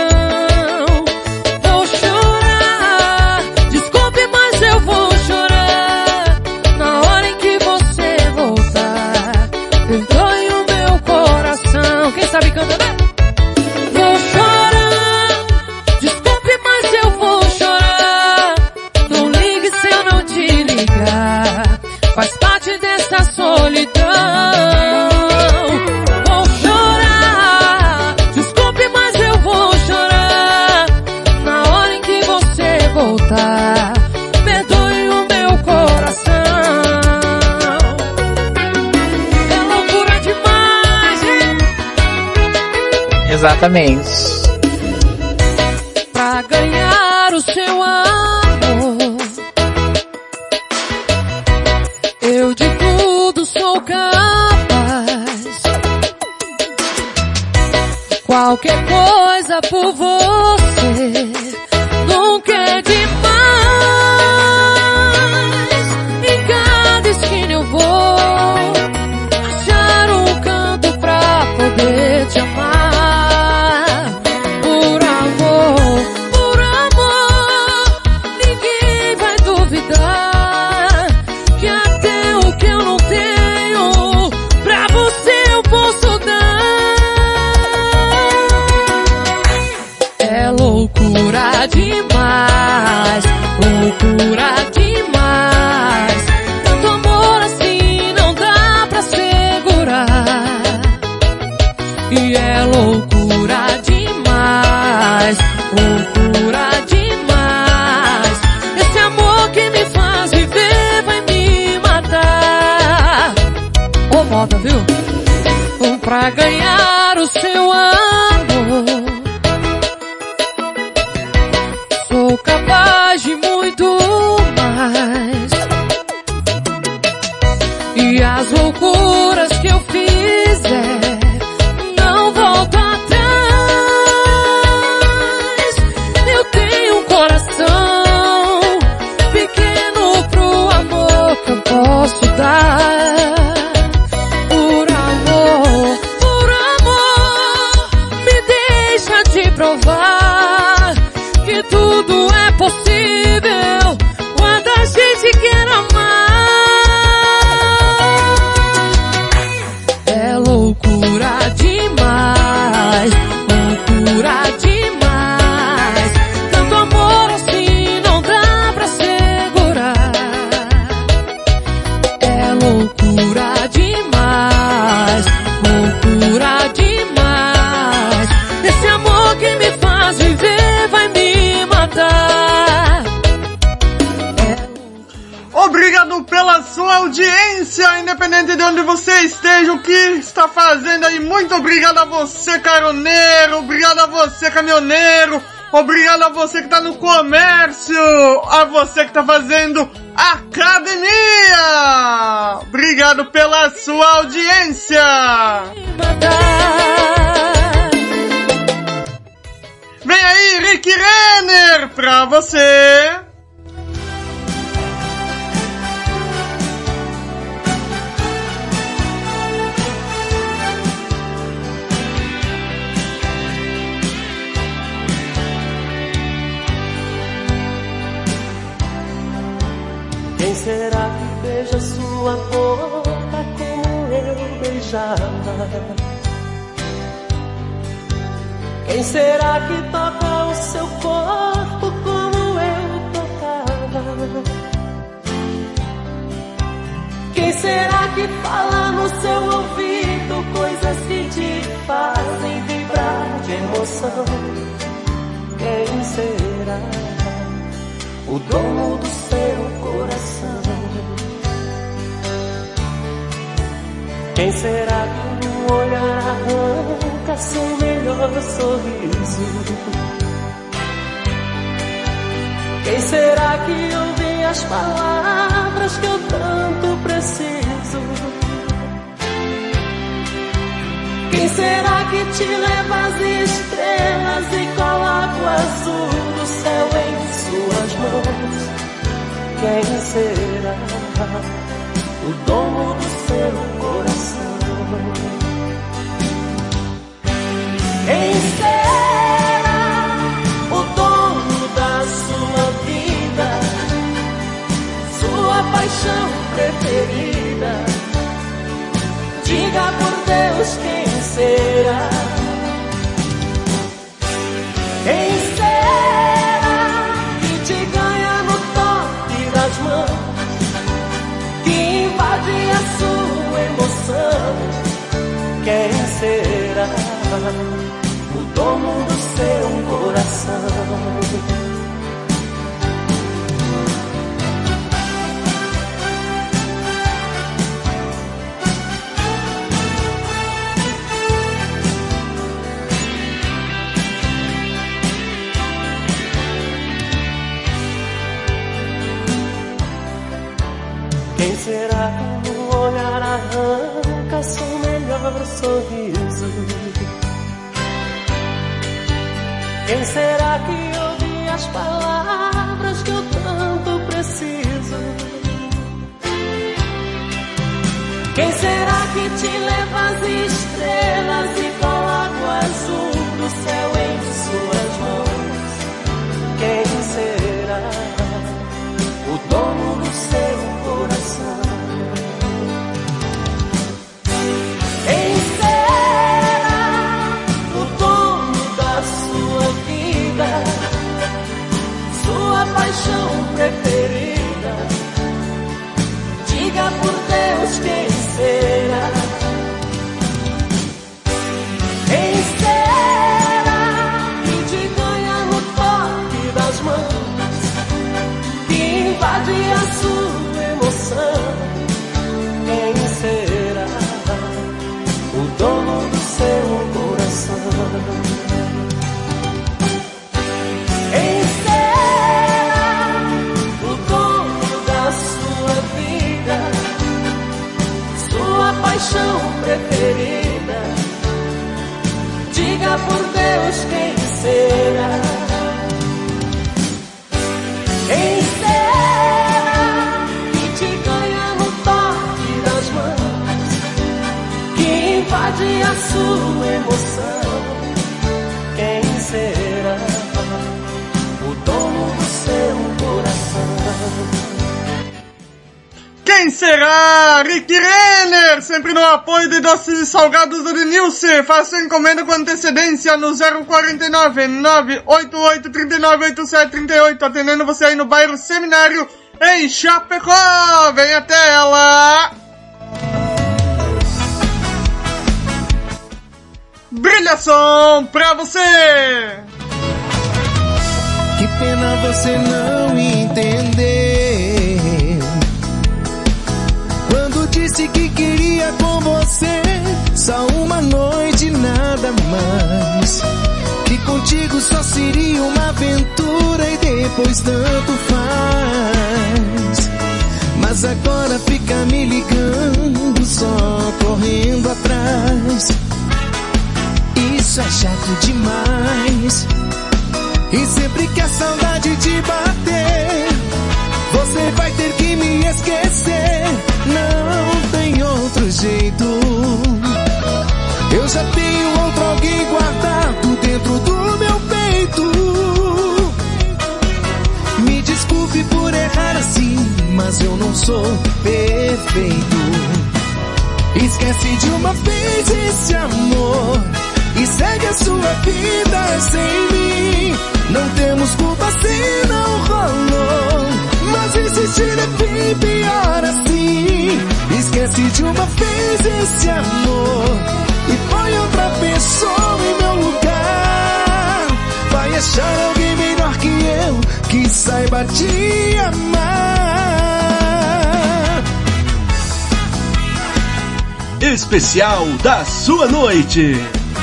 Sabe cantar, né? Vou chorar, desculpe, mas eu vou chorar. Não ligue se eu não te ligar, faz parte dessa solidão. Vou chorar, desculpe, mas eu vou chorar. Na hora em que você voltar, perdoe o meu coração. Exatamente. Pra ganhar o seu amor, eu de tudo sou capaz. Qualquer coisa por você nunca é demais. Em cada esquina eu vou achar um canto pra poder te amar. Por amor, ninguém vai duvidar. pra ganhar o seu amor. Sou capaz de muito mais. E as loucuras que eu fizer não volto atrás. Eu tenho um coração pequeno pro amor que eu posso dar. Por amor, me deixa te provar que tudo é possível quando a gente quer amar. É loucura demais, loucura demais. Tanto amor assim não dá pra segurar. É loucura demais, loucura demais. Esse amor que me faz viver vai me matar. Obrigado pela sua audiência, independente de onde você esteja, o que está fazendo aí. Muito obrigado a você, caroneiro, obrigado a você, caminhoneiro, obrigado a você que está no comércio, a você que está fazendo academia. Obrigado pela sua audiência. Vem aí, Rick Renner, pra você. Quem será que beija sua boca como eu beijava? Quem será que toca o seu corpo como eu tocava? Quem será que fala no seu ouvido coisas que te fazem vibrar de emoção? Quem será o dono do seu coração? Quem será que um olhar arranca seu melhor sorriso? Quem será que ouve as palavras que eu tanto preciso? Quem será que te leva às estrelas e coloca o azul do céu em suas mãos? Quem será o dono do seu coração? Quem será o dono da sua vida, sua paixão preferida? Diga por Deus quem será. Quem será que te ganha no toque das mãos, que invade a sua emoção? Quem será o dono do seu coração? Quem será que um olhar arranca seu melhor sorriso? Quem será que ouve as palavras que eu tanto preciso? Quem será que te leva às estrelas e coloca o azul do céu em suas mãos? Quem será o dono do seu coração? Quem será o dono da sua vida, sua paixão preferida? Diga por Deus quem será. Quem será que te ganha no toque das mãos, que invade a sua emoção? Quem será o dono paixão preferida. Diga por Deus quem será. Quem será que te ganha no toque das mãos, que invade a sua emoção? Quem será o dono do seu coração? Quem será? Rick Renner, sempre no apoio de doces e salgados do Denilce. Faça sua encomenda com antecedência no 049 988 39 87 38, atendendo você aí no bairro Seminário, em Chapecó. Vem até ela! Brilhação pra você! Que pena você não entender. Quando disse que queria com você só uma noite, nada mais. Que contigo só seria uma aventura e depois tanto faz. Mas agora fica me ligando, só correndo atrás. Isso é chato demais. E sempre que a saudade te bater, você vai ter que me esquecer. Não tem outro jeito. Eu já tenho outro alguém guardado dentro do meu peito. Me desculpe por errar assim, mas eu não sou perfeito. Esquece de uma vez esse amor e segue a sua vida sem mim. Não temos culpa se não rolou, mas insistir é bem pior assim. Esquece de uma vez esse amor e põe outra pessoa em meu lugar. Vai achar alguém melhor que eu, que saiba te amar. Especial da sua noite.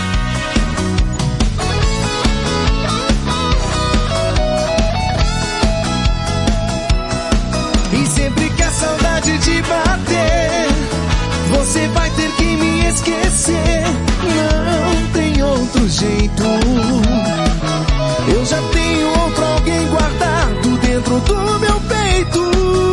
Te bater, você vai ter que me esquecer. Não tem outro jeito. Eu já tenho outro alguém guardado dentro do meu peito.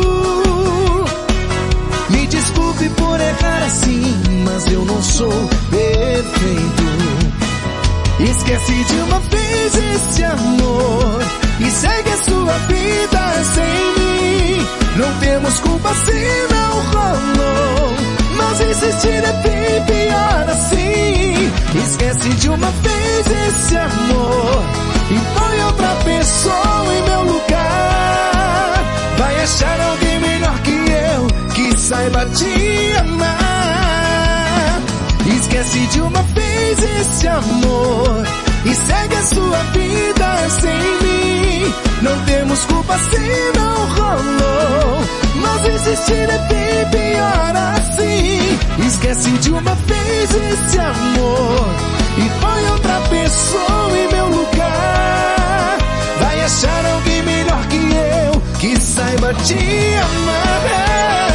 Me desculpe por errar assim, mas eu não sou perfeito. Esquece de uma vez esse amor e segue a sua vida sem mim. Não temos culpa se não rolou, mas insistir é bem pior assim. Esquece de uma vez esse amor e põe outra pessoa em meu lugar. Vai achar alguém melhor que eu, que saiba te amar. Esquece de uma vez esse amor e segue a sua vida sem mim. Não temos culpa se não rolou, mas insistir é bem pior assim. Esquece de uma vez esse amor e põe outra pessoa em meu lugar. Vai achar alguém melhor que eu, que saiba te amar.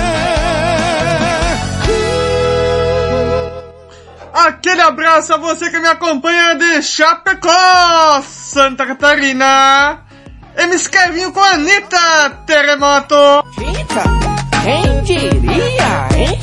Aquele abraço a você que me acompanha de Chapecó, Santa Catarina. MC Kevinho com a Anitta, Terremoto. Eita, quem diria, hein?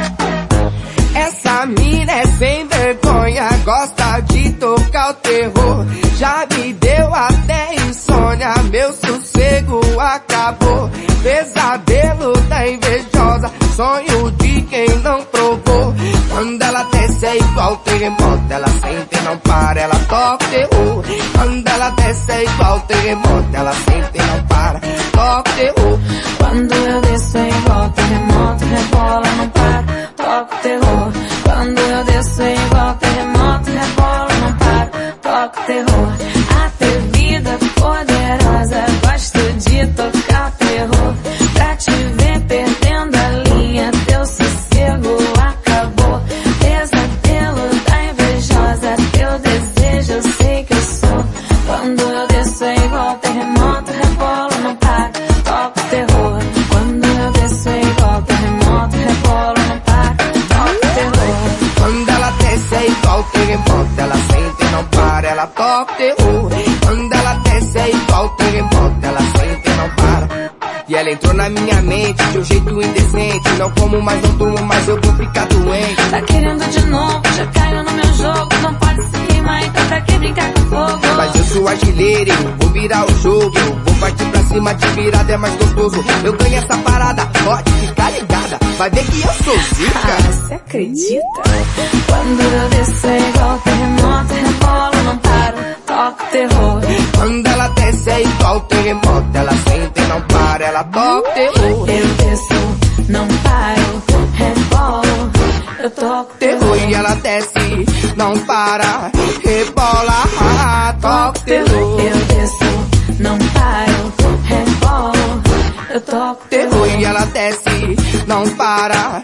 Essa mina é sem vergonha, gosta de tocar o terror. Já me deu até insônia, meu sossego acabou. Pesadelo da invejosa, sonho de quem não provou. Quando ela desce é igual terremoto, ela sente e não para, ela toca o terror. Quando ela desce é igual terremoto, ela sente e não para, toca o terror. Quando eu desço é igual terremoto, rebola, não para, toca o terror. Quando eu desço é igual terremoto, rebola, não para, toca o terror. Atrevida, poderosa, gosto de tocar o terror. Pra te ver perdendo a linha, teu sossego acabou. Pesadelo da invejosa, teu desejo eu sei que eu sou. Quando eu desço é igual terremoto, rebola, não para, toca o terror. Quando eu desço é igual ela toca o terror. Quando ela desce é igual terremoto, ela sente e não para. E ela entrou na minha mente de um jeito indecente. Não como mais, não durmo mais, eu vou ficar doente. Tá querendo de novo, já caiu no meu jogo. Não pode se queimar, então pra que brincar com fogo? Mas eu sou artilheiro, eu vou virar o jogo. Eu vou partir pra cima, de virada é mais gostoso. Eu ganho essa parada, pode ficar ligada. Vai ver que eu sou zica. Você acredita? Quando eu desço é igual terremoto, rebolo, não paro, toco terror. Quando ela desce é igual terremoto, ela sente e não para, ela toca terror. Eu desço, não paro, rebolo, eu toco terror. E ela desce, não para, rebola, toca terror. Eu desço, não paro, rebolo, eu toco terror. E ela desce, não para,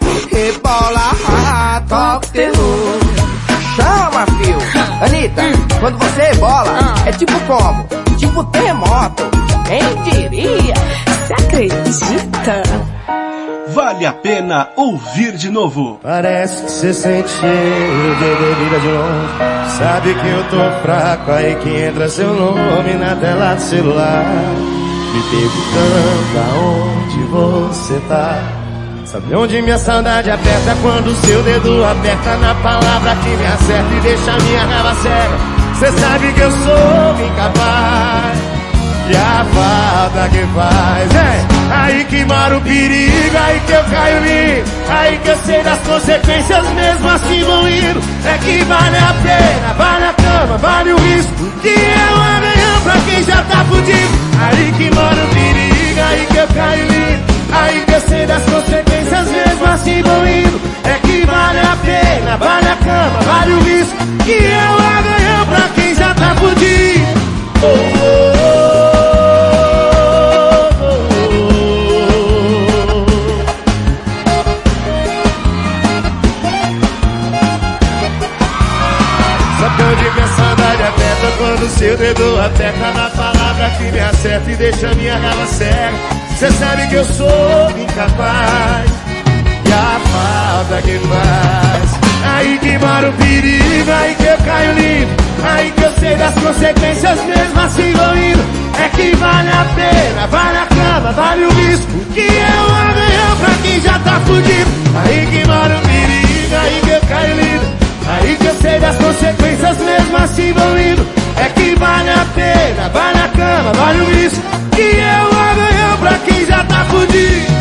rebola, toca terror. Chama, fio. Anitta, quando você rebola, é tipo como? Tipo terremoto. Quem diria? Você acredita? Vale a pena ouvir de novo. Parece que você sente cheiro de bebida de longe. Sabe que eu tô fraco, aí que entra seu nome na tela do celular. Me perguntando aonde você tá. Sabe onde minha saudade aperta quando seu dedo aperta na palavra que me acerta e deixa minha raiva cega. Cê sabe que eu sou incapaz e a falta que faz aí que mora o perigo, aí que eu caio lindo, aí que eu sei das consequências mesmo assim vão indo. É que vale a pena, vale a cama, vale o risco, que é um amanhã pra quem já tá fudido. Aí que mora o perigo, aí que eu caio lindo, aí que eu sei das consequências mesmo assim vão indo. É que vale a pena, vale a cama, vale o risco, que é um amanhã pra quem já tá fudido. Quando seu dedo aperta na palavra que me acerta e deixa minha raiva cega. Cê sabe que eu sou incapaz e a falta que faz. Aí que mora o perigo, aí que eu caio livre, aí que eu sei das consequências mesmo assim vou indo. É que vale a pena, vale a cama, vale o risco, que é um amanhã pra quem já tá fudido. Aí que mora o perigo, aí que eu caio livre, aí que eu sei das consequências mesmo assim vão indo. É que vale a pena, vale a cama, vale o risco, que é o amanhã pra quem já tá fudido.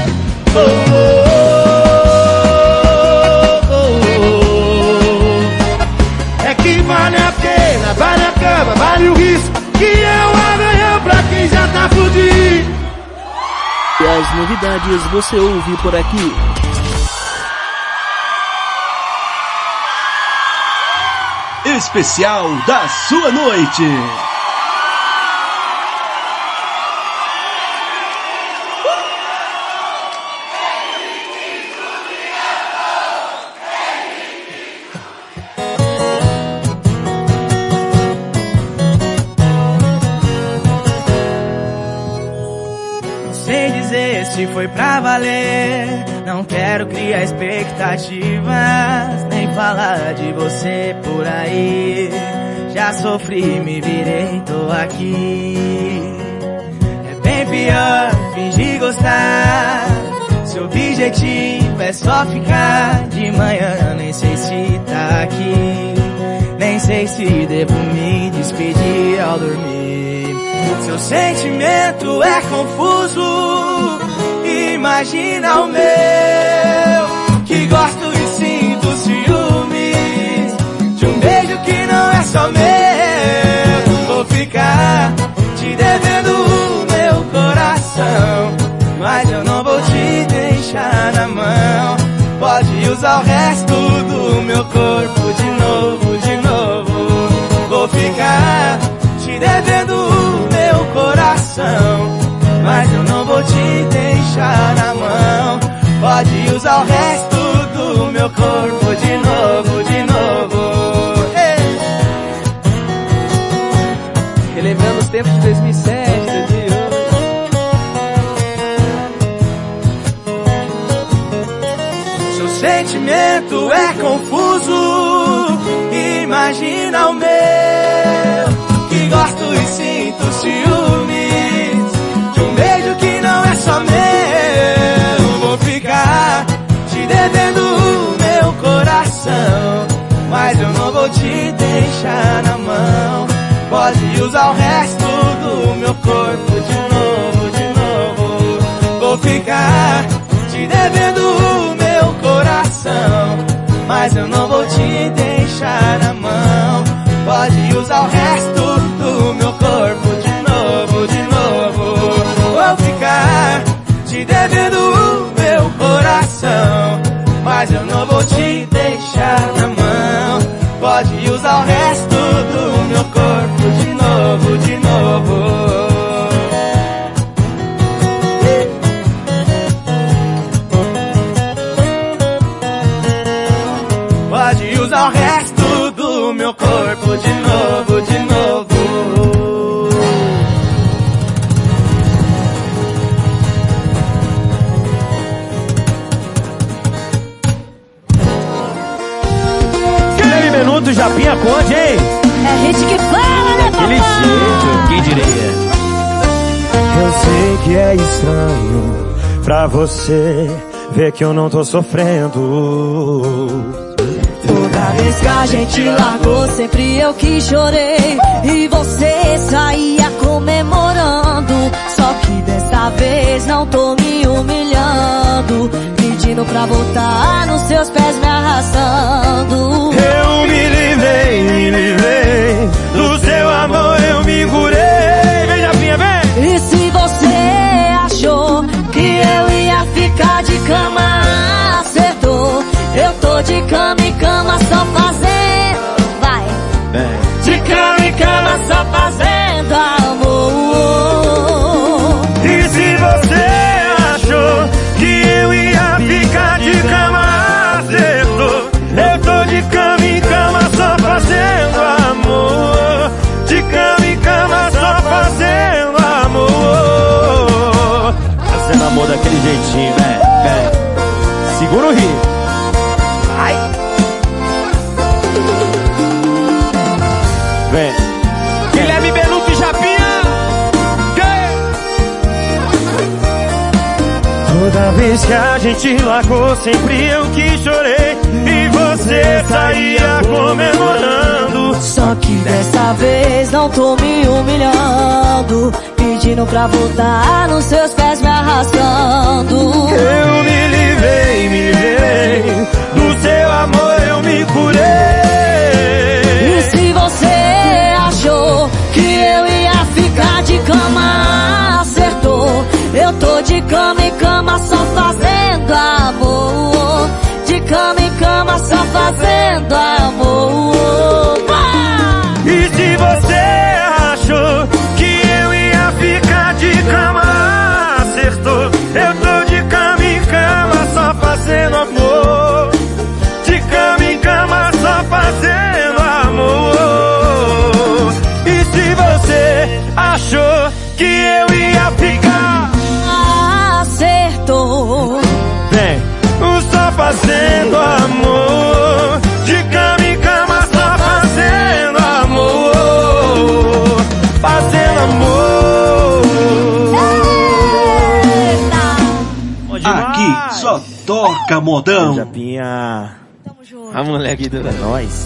É que vale a pena, vale a cama, vale o risco, que é o amanhã pra quem já tá fudido. E as novidades você ouve por aqui. Especial da sua noite. Não sei dizer se foi pra valer, não quero criar expectativas, nem falar de você por aí. Já sofri, me virei, tô aqui. É bem pior fingir gostar, seu objetivo é só ficar. De manhã nem sei se tá aqui, nem sei se devo me despedir ao dormir. Seu sentimento é confuso, imagina o meu, que gosto e sinto ciúmes de um beijo que não é só meu. Vou ficar te devendo o meu coração, mas eu não vou te deixar na mão. Pode usar o resto do meu corpo de novo, de novo. Vou ficar te devendo o meu coração, mas eu não vou te deixar na mão. Pode usar o resto do meu corpo de novo, de novo. Ei. Relembrando os tempos de 2007, 2008. Seu sentimento é confuso, imagina o meu, que gosto e sinto ciúmes de um beijo que não é só meu. Vou ficar te devendo o meu coração, mas eu não vou te deixar na mão. Pode usar o resto do meu corpo de novo, de novo. Vou ficar te devendo o meu coração, mas eu não vou te deixar na mão. Pode usar o resto do meu corpo de novo, de novo. Vou ficar te devendo o meu coração, mas eu não vou te deixar na mão. Pode usar o resto do meu corpo de novo, de novo. Pode usar o resto do meu corpo de novo, de novo. Guilherme Benuto, Japinha Conde, hein? É gente que fala, né, papai? Aquele jeito, quem diria? Eu sei que é estranho pra você ver que eu não tô sofrendo. Toda vez que a gente largou, sempre eu que chorei e você saía comemorando. Só que dessa vez não tô me humilhando, pedindo pra voltar nos seus pés me arrastando. Eu me livrei do seu amor, eu me curei. Vem, Japinha, vem! E se você achou que eu ia ficar de cama, acertou. Eu tô de cama em cama só fazendo, vai, de cama em cama só fazendo amor. E se você achou que eu ia ficar de cama, acertou. Eu tô de cama em cama só fazendo amor, de cama em cama só fazendo amor. Fazendo amor daquele jeitinho, né? Segura o rio. Vem. Guilherme Benuto e Japinha. Toda vez que a gente largou, sempre eu que chorei e você saía comemorando. Só que dessa vez não tô me humilhando, pedindo pra voltar nos seus pés me arrastando. Eu me livrei do seu amor, eu me curei. E se você achou que eu ia ficar de cama, acertou. Eu tô de cama em cama só fazendo amor, de cama em cama só fazendo amor. E se você achou que eu ia ficar de cama, acertou. Eu tô de cama em cama só fazendo amor, de cama em cama só fazendo amor. E se você achou que eu ia ficar, acertou. vem, só fazendo amor, de cama em cama só fazendo amor, fazendo amor. Aqui só toca modão. Japinha. A moleque da nós.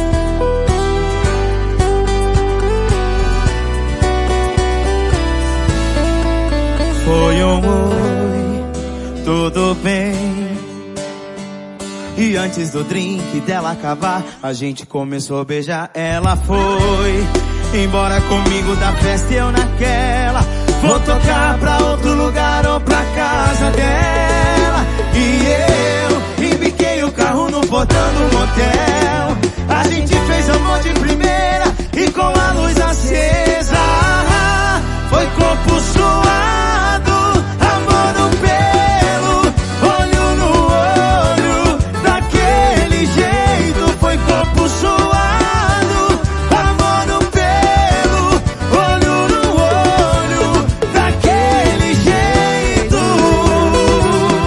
Foi oi, tudo bem. E antes do drink dela acabar, a gente começou a beijar. Ela foi embora comigo da festa e eu naquela. Vou tocar pra outro lugar ou pra casa dela. E eu embiquei o carro no portão do motel. A gente fez amor de primeira e com a luz acesa. Foi corpo suado, amor no pelo, olho no olho, daquele jeito. Foi corpo suado, amor no pelo, olho no olho, daquele jeito.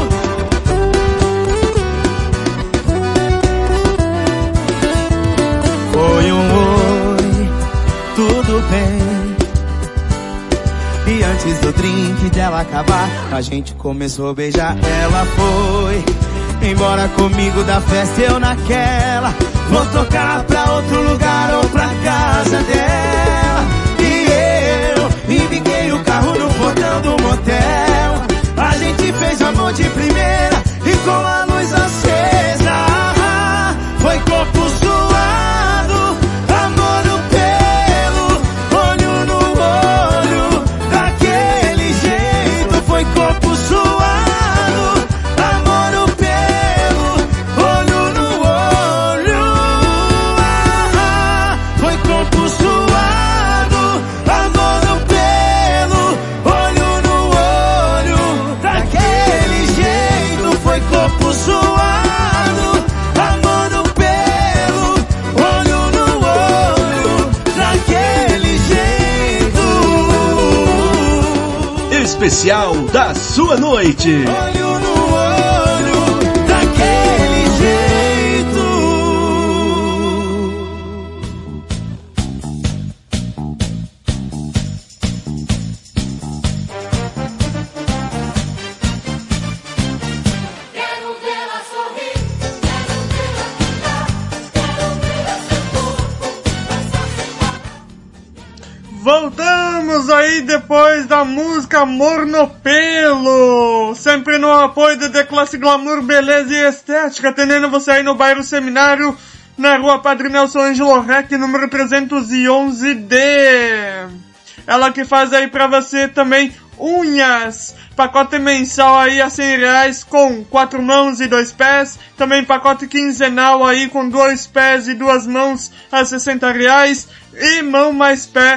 acabar, a gente começou a beijar. Ela foi embora comigo da festa, eu naquela. Vou tocar pra outro lugar ou pra casa dela. E eu embiquei o carro no portão do motel. A gente fez amor de primeira e com a luz acesa. Foi corpo suado, amor no pelo, olho no olho, daquele jeito. Foi corpo suado, amor no pelo, olho no olho. Foi corpo suado, amor no pelo, olho no olho, daquele jeito. Foi corpo suado, amor no pelo, olho no olho, daquele jeito. Especial da sua noite. Olho no olho, daquele jeito. Quero vê-la sorrir, quero vê-la cantar, quero ver seu corpo dançar sem parar. Voltamos aí depois da música Amor no Pelo, sempre no apoio do The Classe Glamour, Beleza e Estética, atendendo você aí no bairro Seminário, na rua Padre Nelson Ângelo Rec, número 311D. Ela que faz aí pra você também unhas, pacote mensal aí a R$100 com 4 mãos e 2 pés, também pacote quinzenal aí com 2 pés e 2 mãos a R$60, e mão mais pé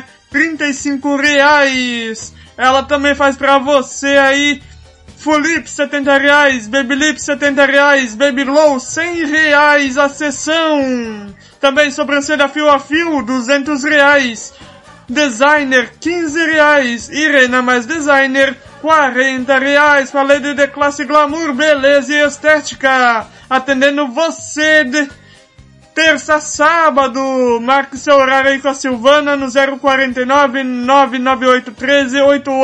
R$35. Ela também faz pra você aí Full Lip R$70, Baby Lip R$70, Baby Glow R$100 a sessão. Também sobrancelha fio a fio R$200, Designer R$15, Irena mais Designer R$40. Falei de The Classe Glamour, Beleza e Estética, atendendo você de terça a sábado. Marque seu horário aí com a Silvana no 049 99813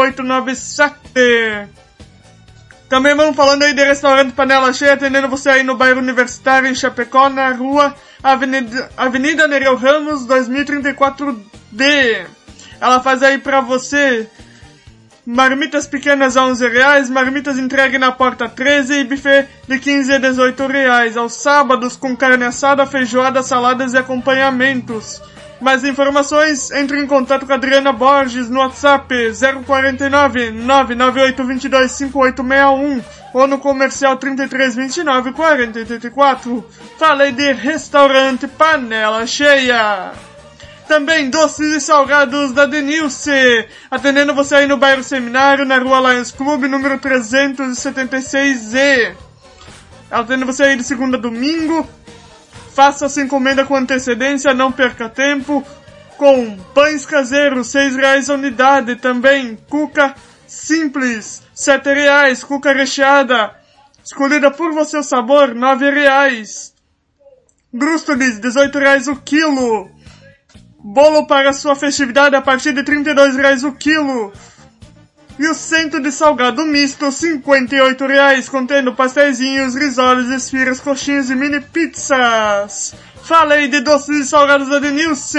8897. Também vamos falando aí de restaurante Panela Cheia, atendendo você aí no bairro Universitário, em Chapecó, na rua Avenida Nereu Ramos, 2034D. Ela faz aí pra você marmitas pequenas a R$11, marmitas entregue na porta 13 e buffet de 15 a R$18. Aos sábados com carne assada, feijoada, saladas e acompanhamentos. Mais informações, entre em contato com a Adriana Borges no WhatsApp 049 998 22 5861 ou no comercial 3329 4084. Falei de restaurante Panela Cheia. Também doces e salgados da Denilce, atendendo você aí no bairro Seminário, na rua Lions Club, número 376Z. Atendendo você aí de segunda a domingo. Faça sua encomenda com antecedência, não perca tempo. Com pães caseiros, R$6 a unidade. Também cuca simples, R$7. Cuca recheada, escolhida por você o sabor, R$9. Brústolis, R$18 o quilo. Bolo para sua festividade a partir de R$32 o quilo. E o centro de salgado misto, R$58, contendo pastéisinhos, risoles, esfiras, coxinhas e mini pizzas. Falei de doces e salgados da Denilce.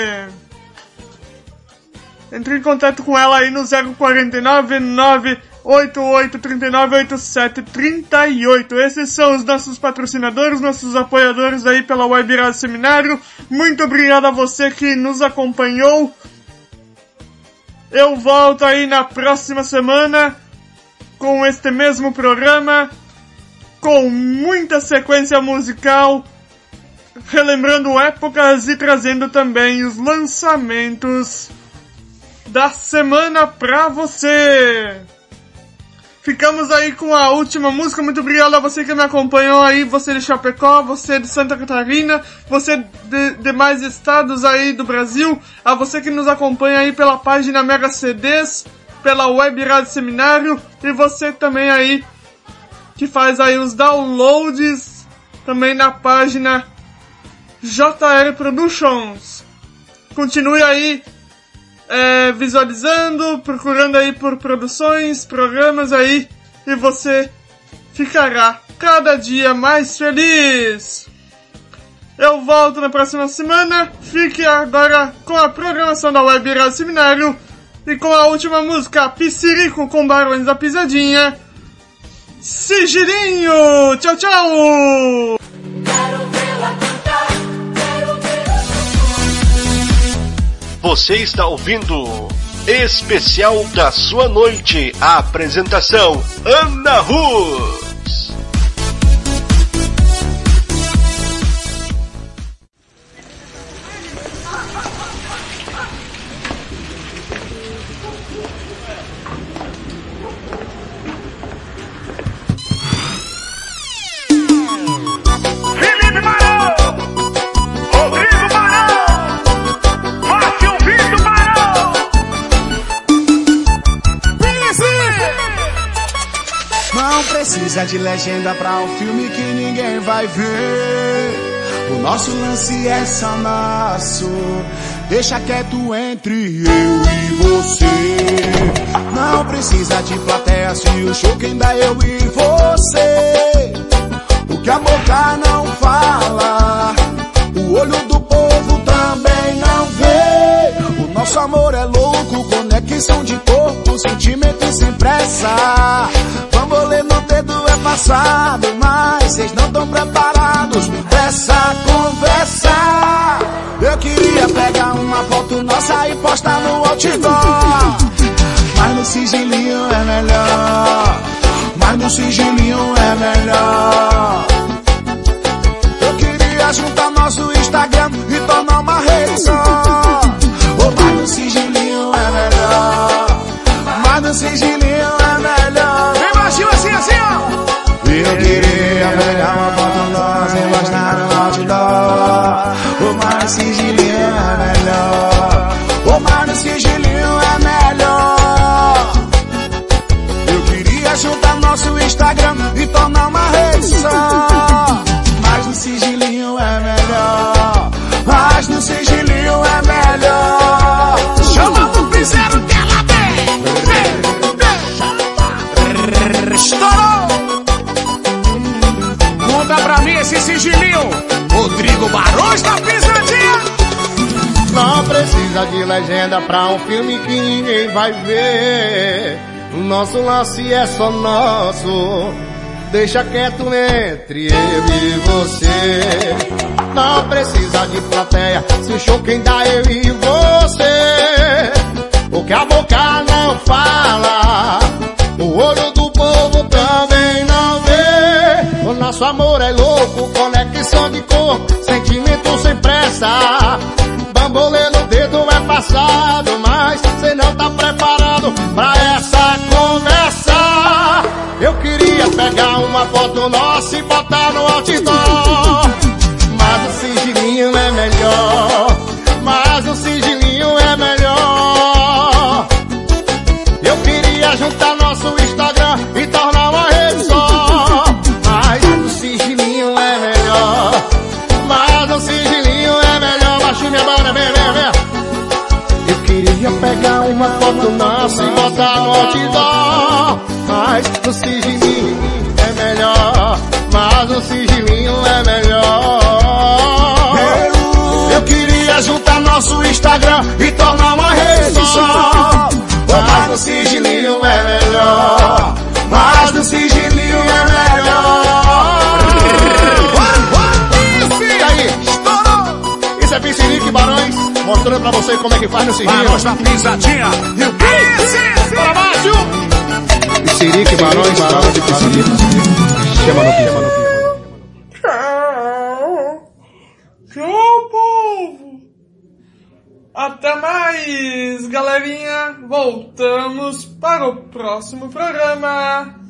Entre em contato com ela aí no 049 988 39 87 38. Esses são os nossos patrocinadores, nossos apoiadores aí pela Web Rádio Seminário. Muito obrigado a você que nos acompanhou. Eu volto aí na próxima semana com este mesmo programa, com muita sequência musical, relembrando épocas e trazendo também os lançamentos da semana pra você. Ficamos aí com a última música. Muito obrigado a você que me acompanhou aí, você de Chapecó, você de Santa Catarina, você de demais estados aí do Brasil, a você que nos acompanha aí pela página Mega CDs, pela Web Rádio Seminário, e você também aí que faz aí os downloads também na página JR Productions. Continue aí visualizando, procurando aí por produções, programas aí, e você ficará cada dia mais feliz. Eu volto na próxima semana. Fique agora com a programação da Web Rádio Seminário e com a última música, Pissirico com Barões da Pisadinha, Sigilinho. Tchau, tchau. Você está ouvindo Especial da Sua Noite. A apresentação, Ana Rus. Precisa de legenda pra um filme que ninguém vai ver. O nosso lance é só nosso. Deixa quieto entre eu e você. Não precisa de plateia se o show quem dá eu e você. O que a boca não fala, o olho do povo também não vê. O nosso amor é louco, conexão de corpo, sentimento sem pressa. Bambolê no dedo é passado, mas vocês não estão preparados pra essa conversa. Eu queria pegar uma foto nossa e postar no outdoor, mas no sigilinho é melhor. Mas no sigilinho é melhor. Eu queria juntar nosso Instagram e tornar uma rede só. Mas no sigilinho é melhor. Mas no sigilinho é melhor. Vem baixinho assim, assim, ó. Eu queria pegar uma foto nossa e postar no outdoor. Mas no sigilinho é melhor. Mas no sigilinho é melhor. Eu queria juntar nosso Instagram e tornar uma rede só. Mas no sigilinho é melhor. Mas no sigilinho é melhor. Chama pro piseiro que ela vem. Estourou. Conta pra mim esse sigilinho. Rodrigo Barões da Pisadinha. Não precisa de legenda pra um filme que ninguém vai ver. O nosso lance é só nosso. Deixa quieto entre eu e você. Não precisa de plateia, se o show quem dá eu e você. O que a boca não fala, o olho do povo também não vê. O nosso amor é louco, conexão de corpo, sentimento sem pressa. Bambolê no dedo é passado, mas cê não tá preparado pra essa conversa. Eu queria pegar uma foto nossa e botar no outdoor, mas o sigilinho é melhor. Mas o sigilinho é melhor. Eu queria juntar nosso Instagram e tornar uma rede só. Mas o sigilinho é melhor. Mas o sigilinho é melhor. Baixa minha banda, vem, vem, vem. Eu queria pegar uma foto nossa e botar no outdoor, mas o sigilinho é melhor. Mas o sigilinho é melhor. Eu queria juntar nosso Instagram e tornar uma rede só. Mas no sigilinho é melhor. Mas no sigilinho é melhor. E aí, estourou. Isso é Pissirico e Barões, mostrando pra você como é que faz no sigilinho. Barões da Pisadinha. E o que? Para baixo. Pissirico e Barões, Barões de Pissirico. Chama no piso. Tchau, povo! Até mais, galerinha! Voltamos para o próximo programa!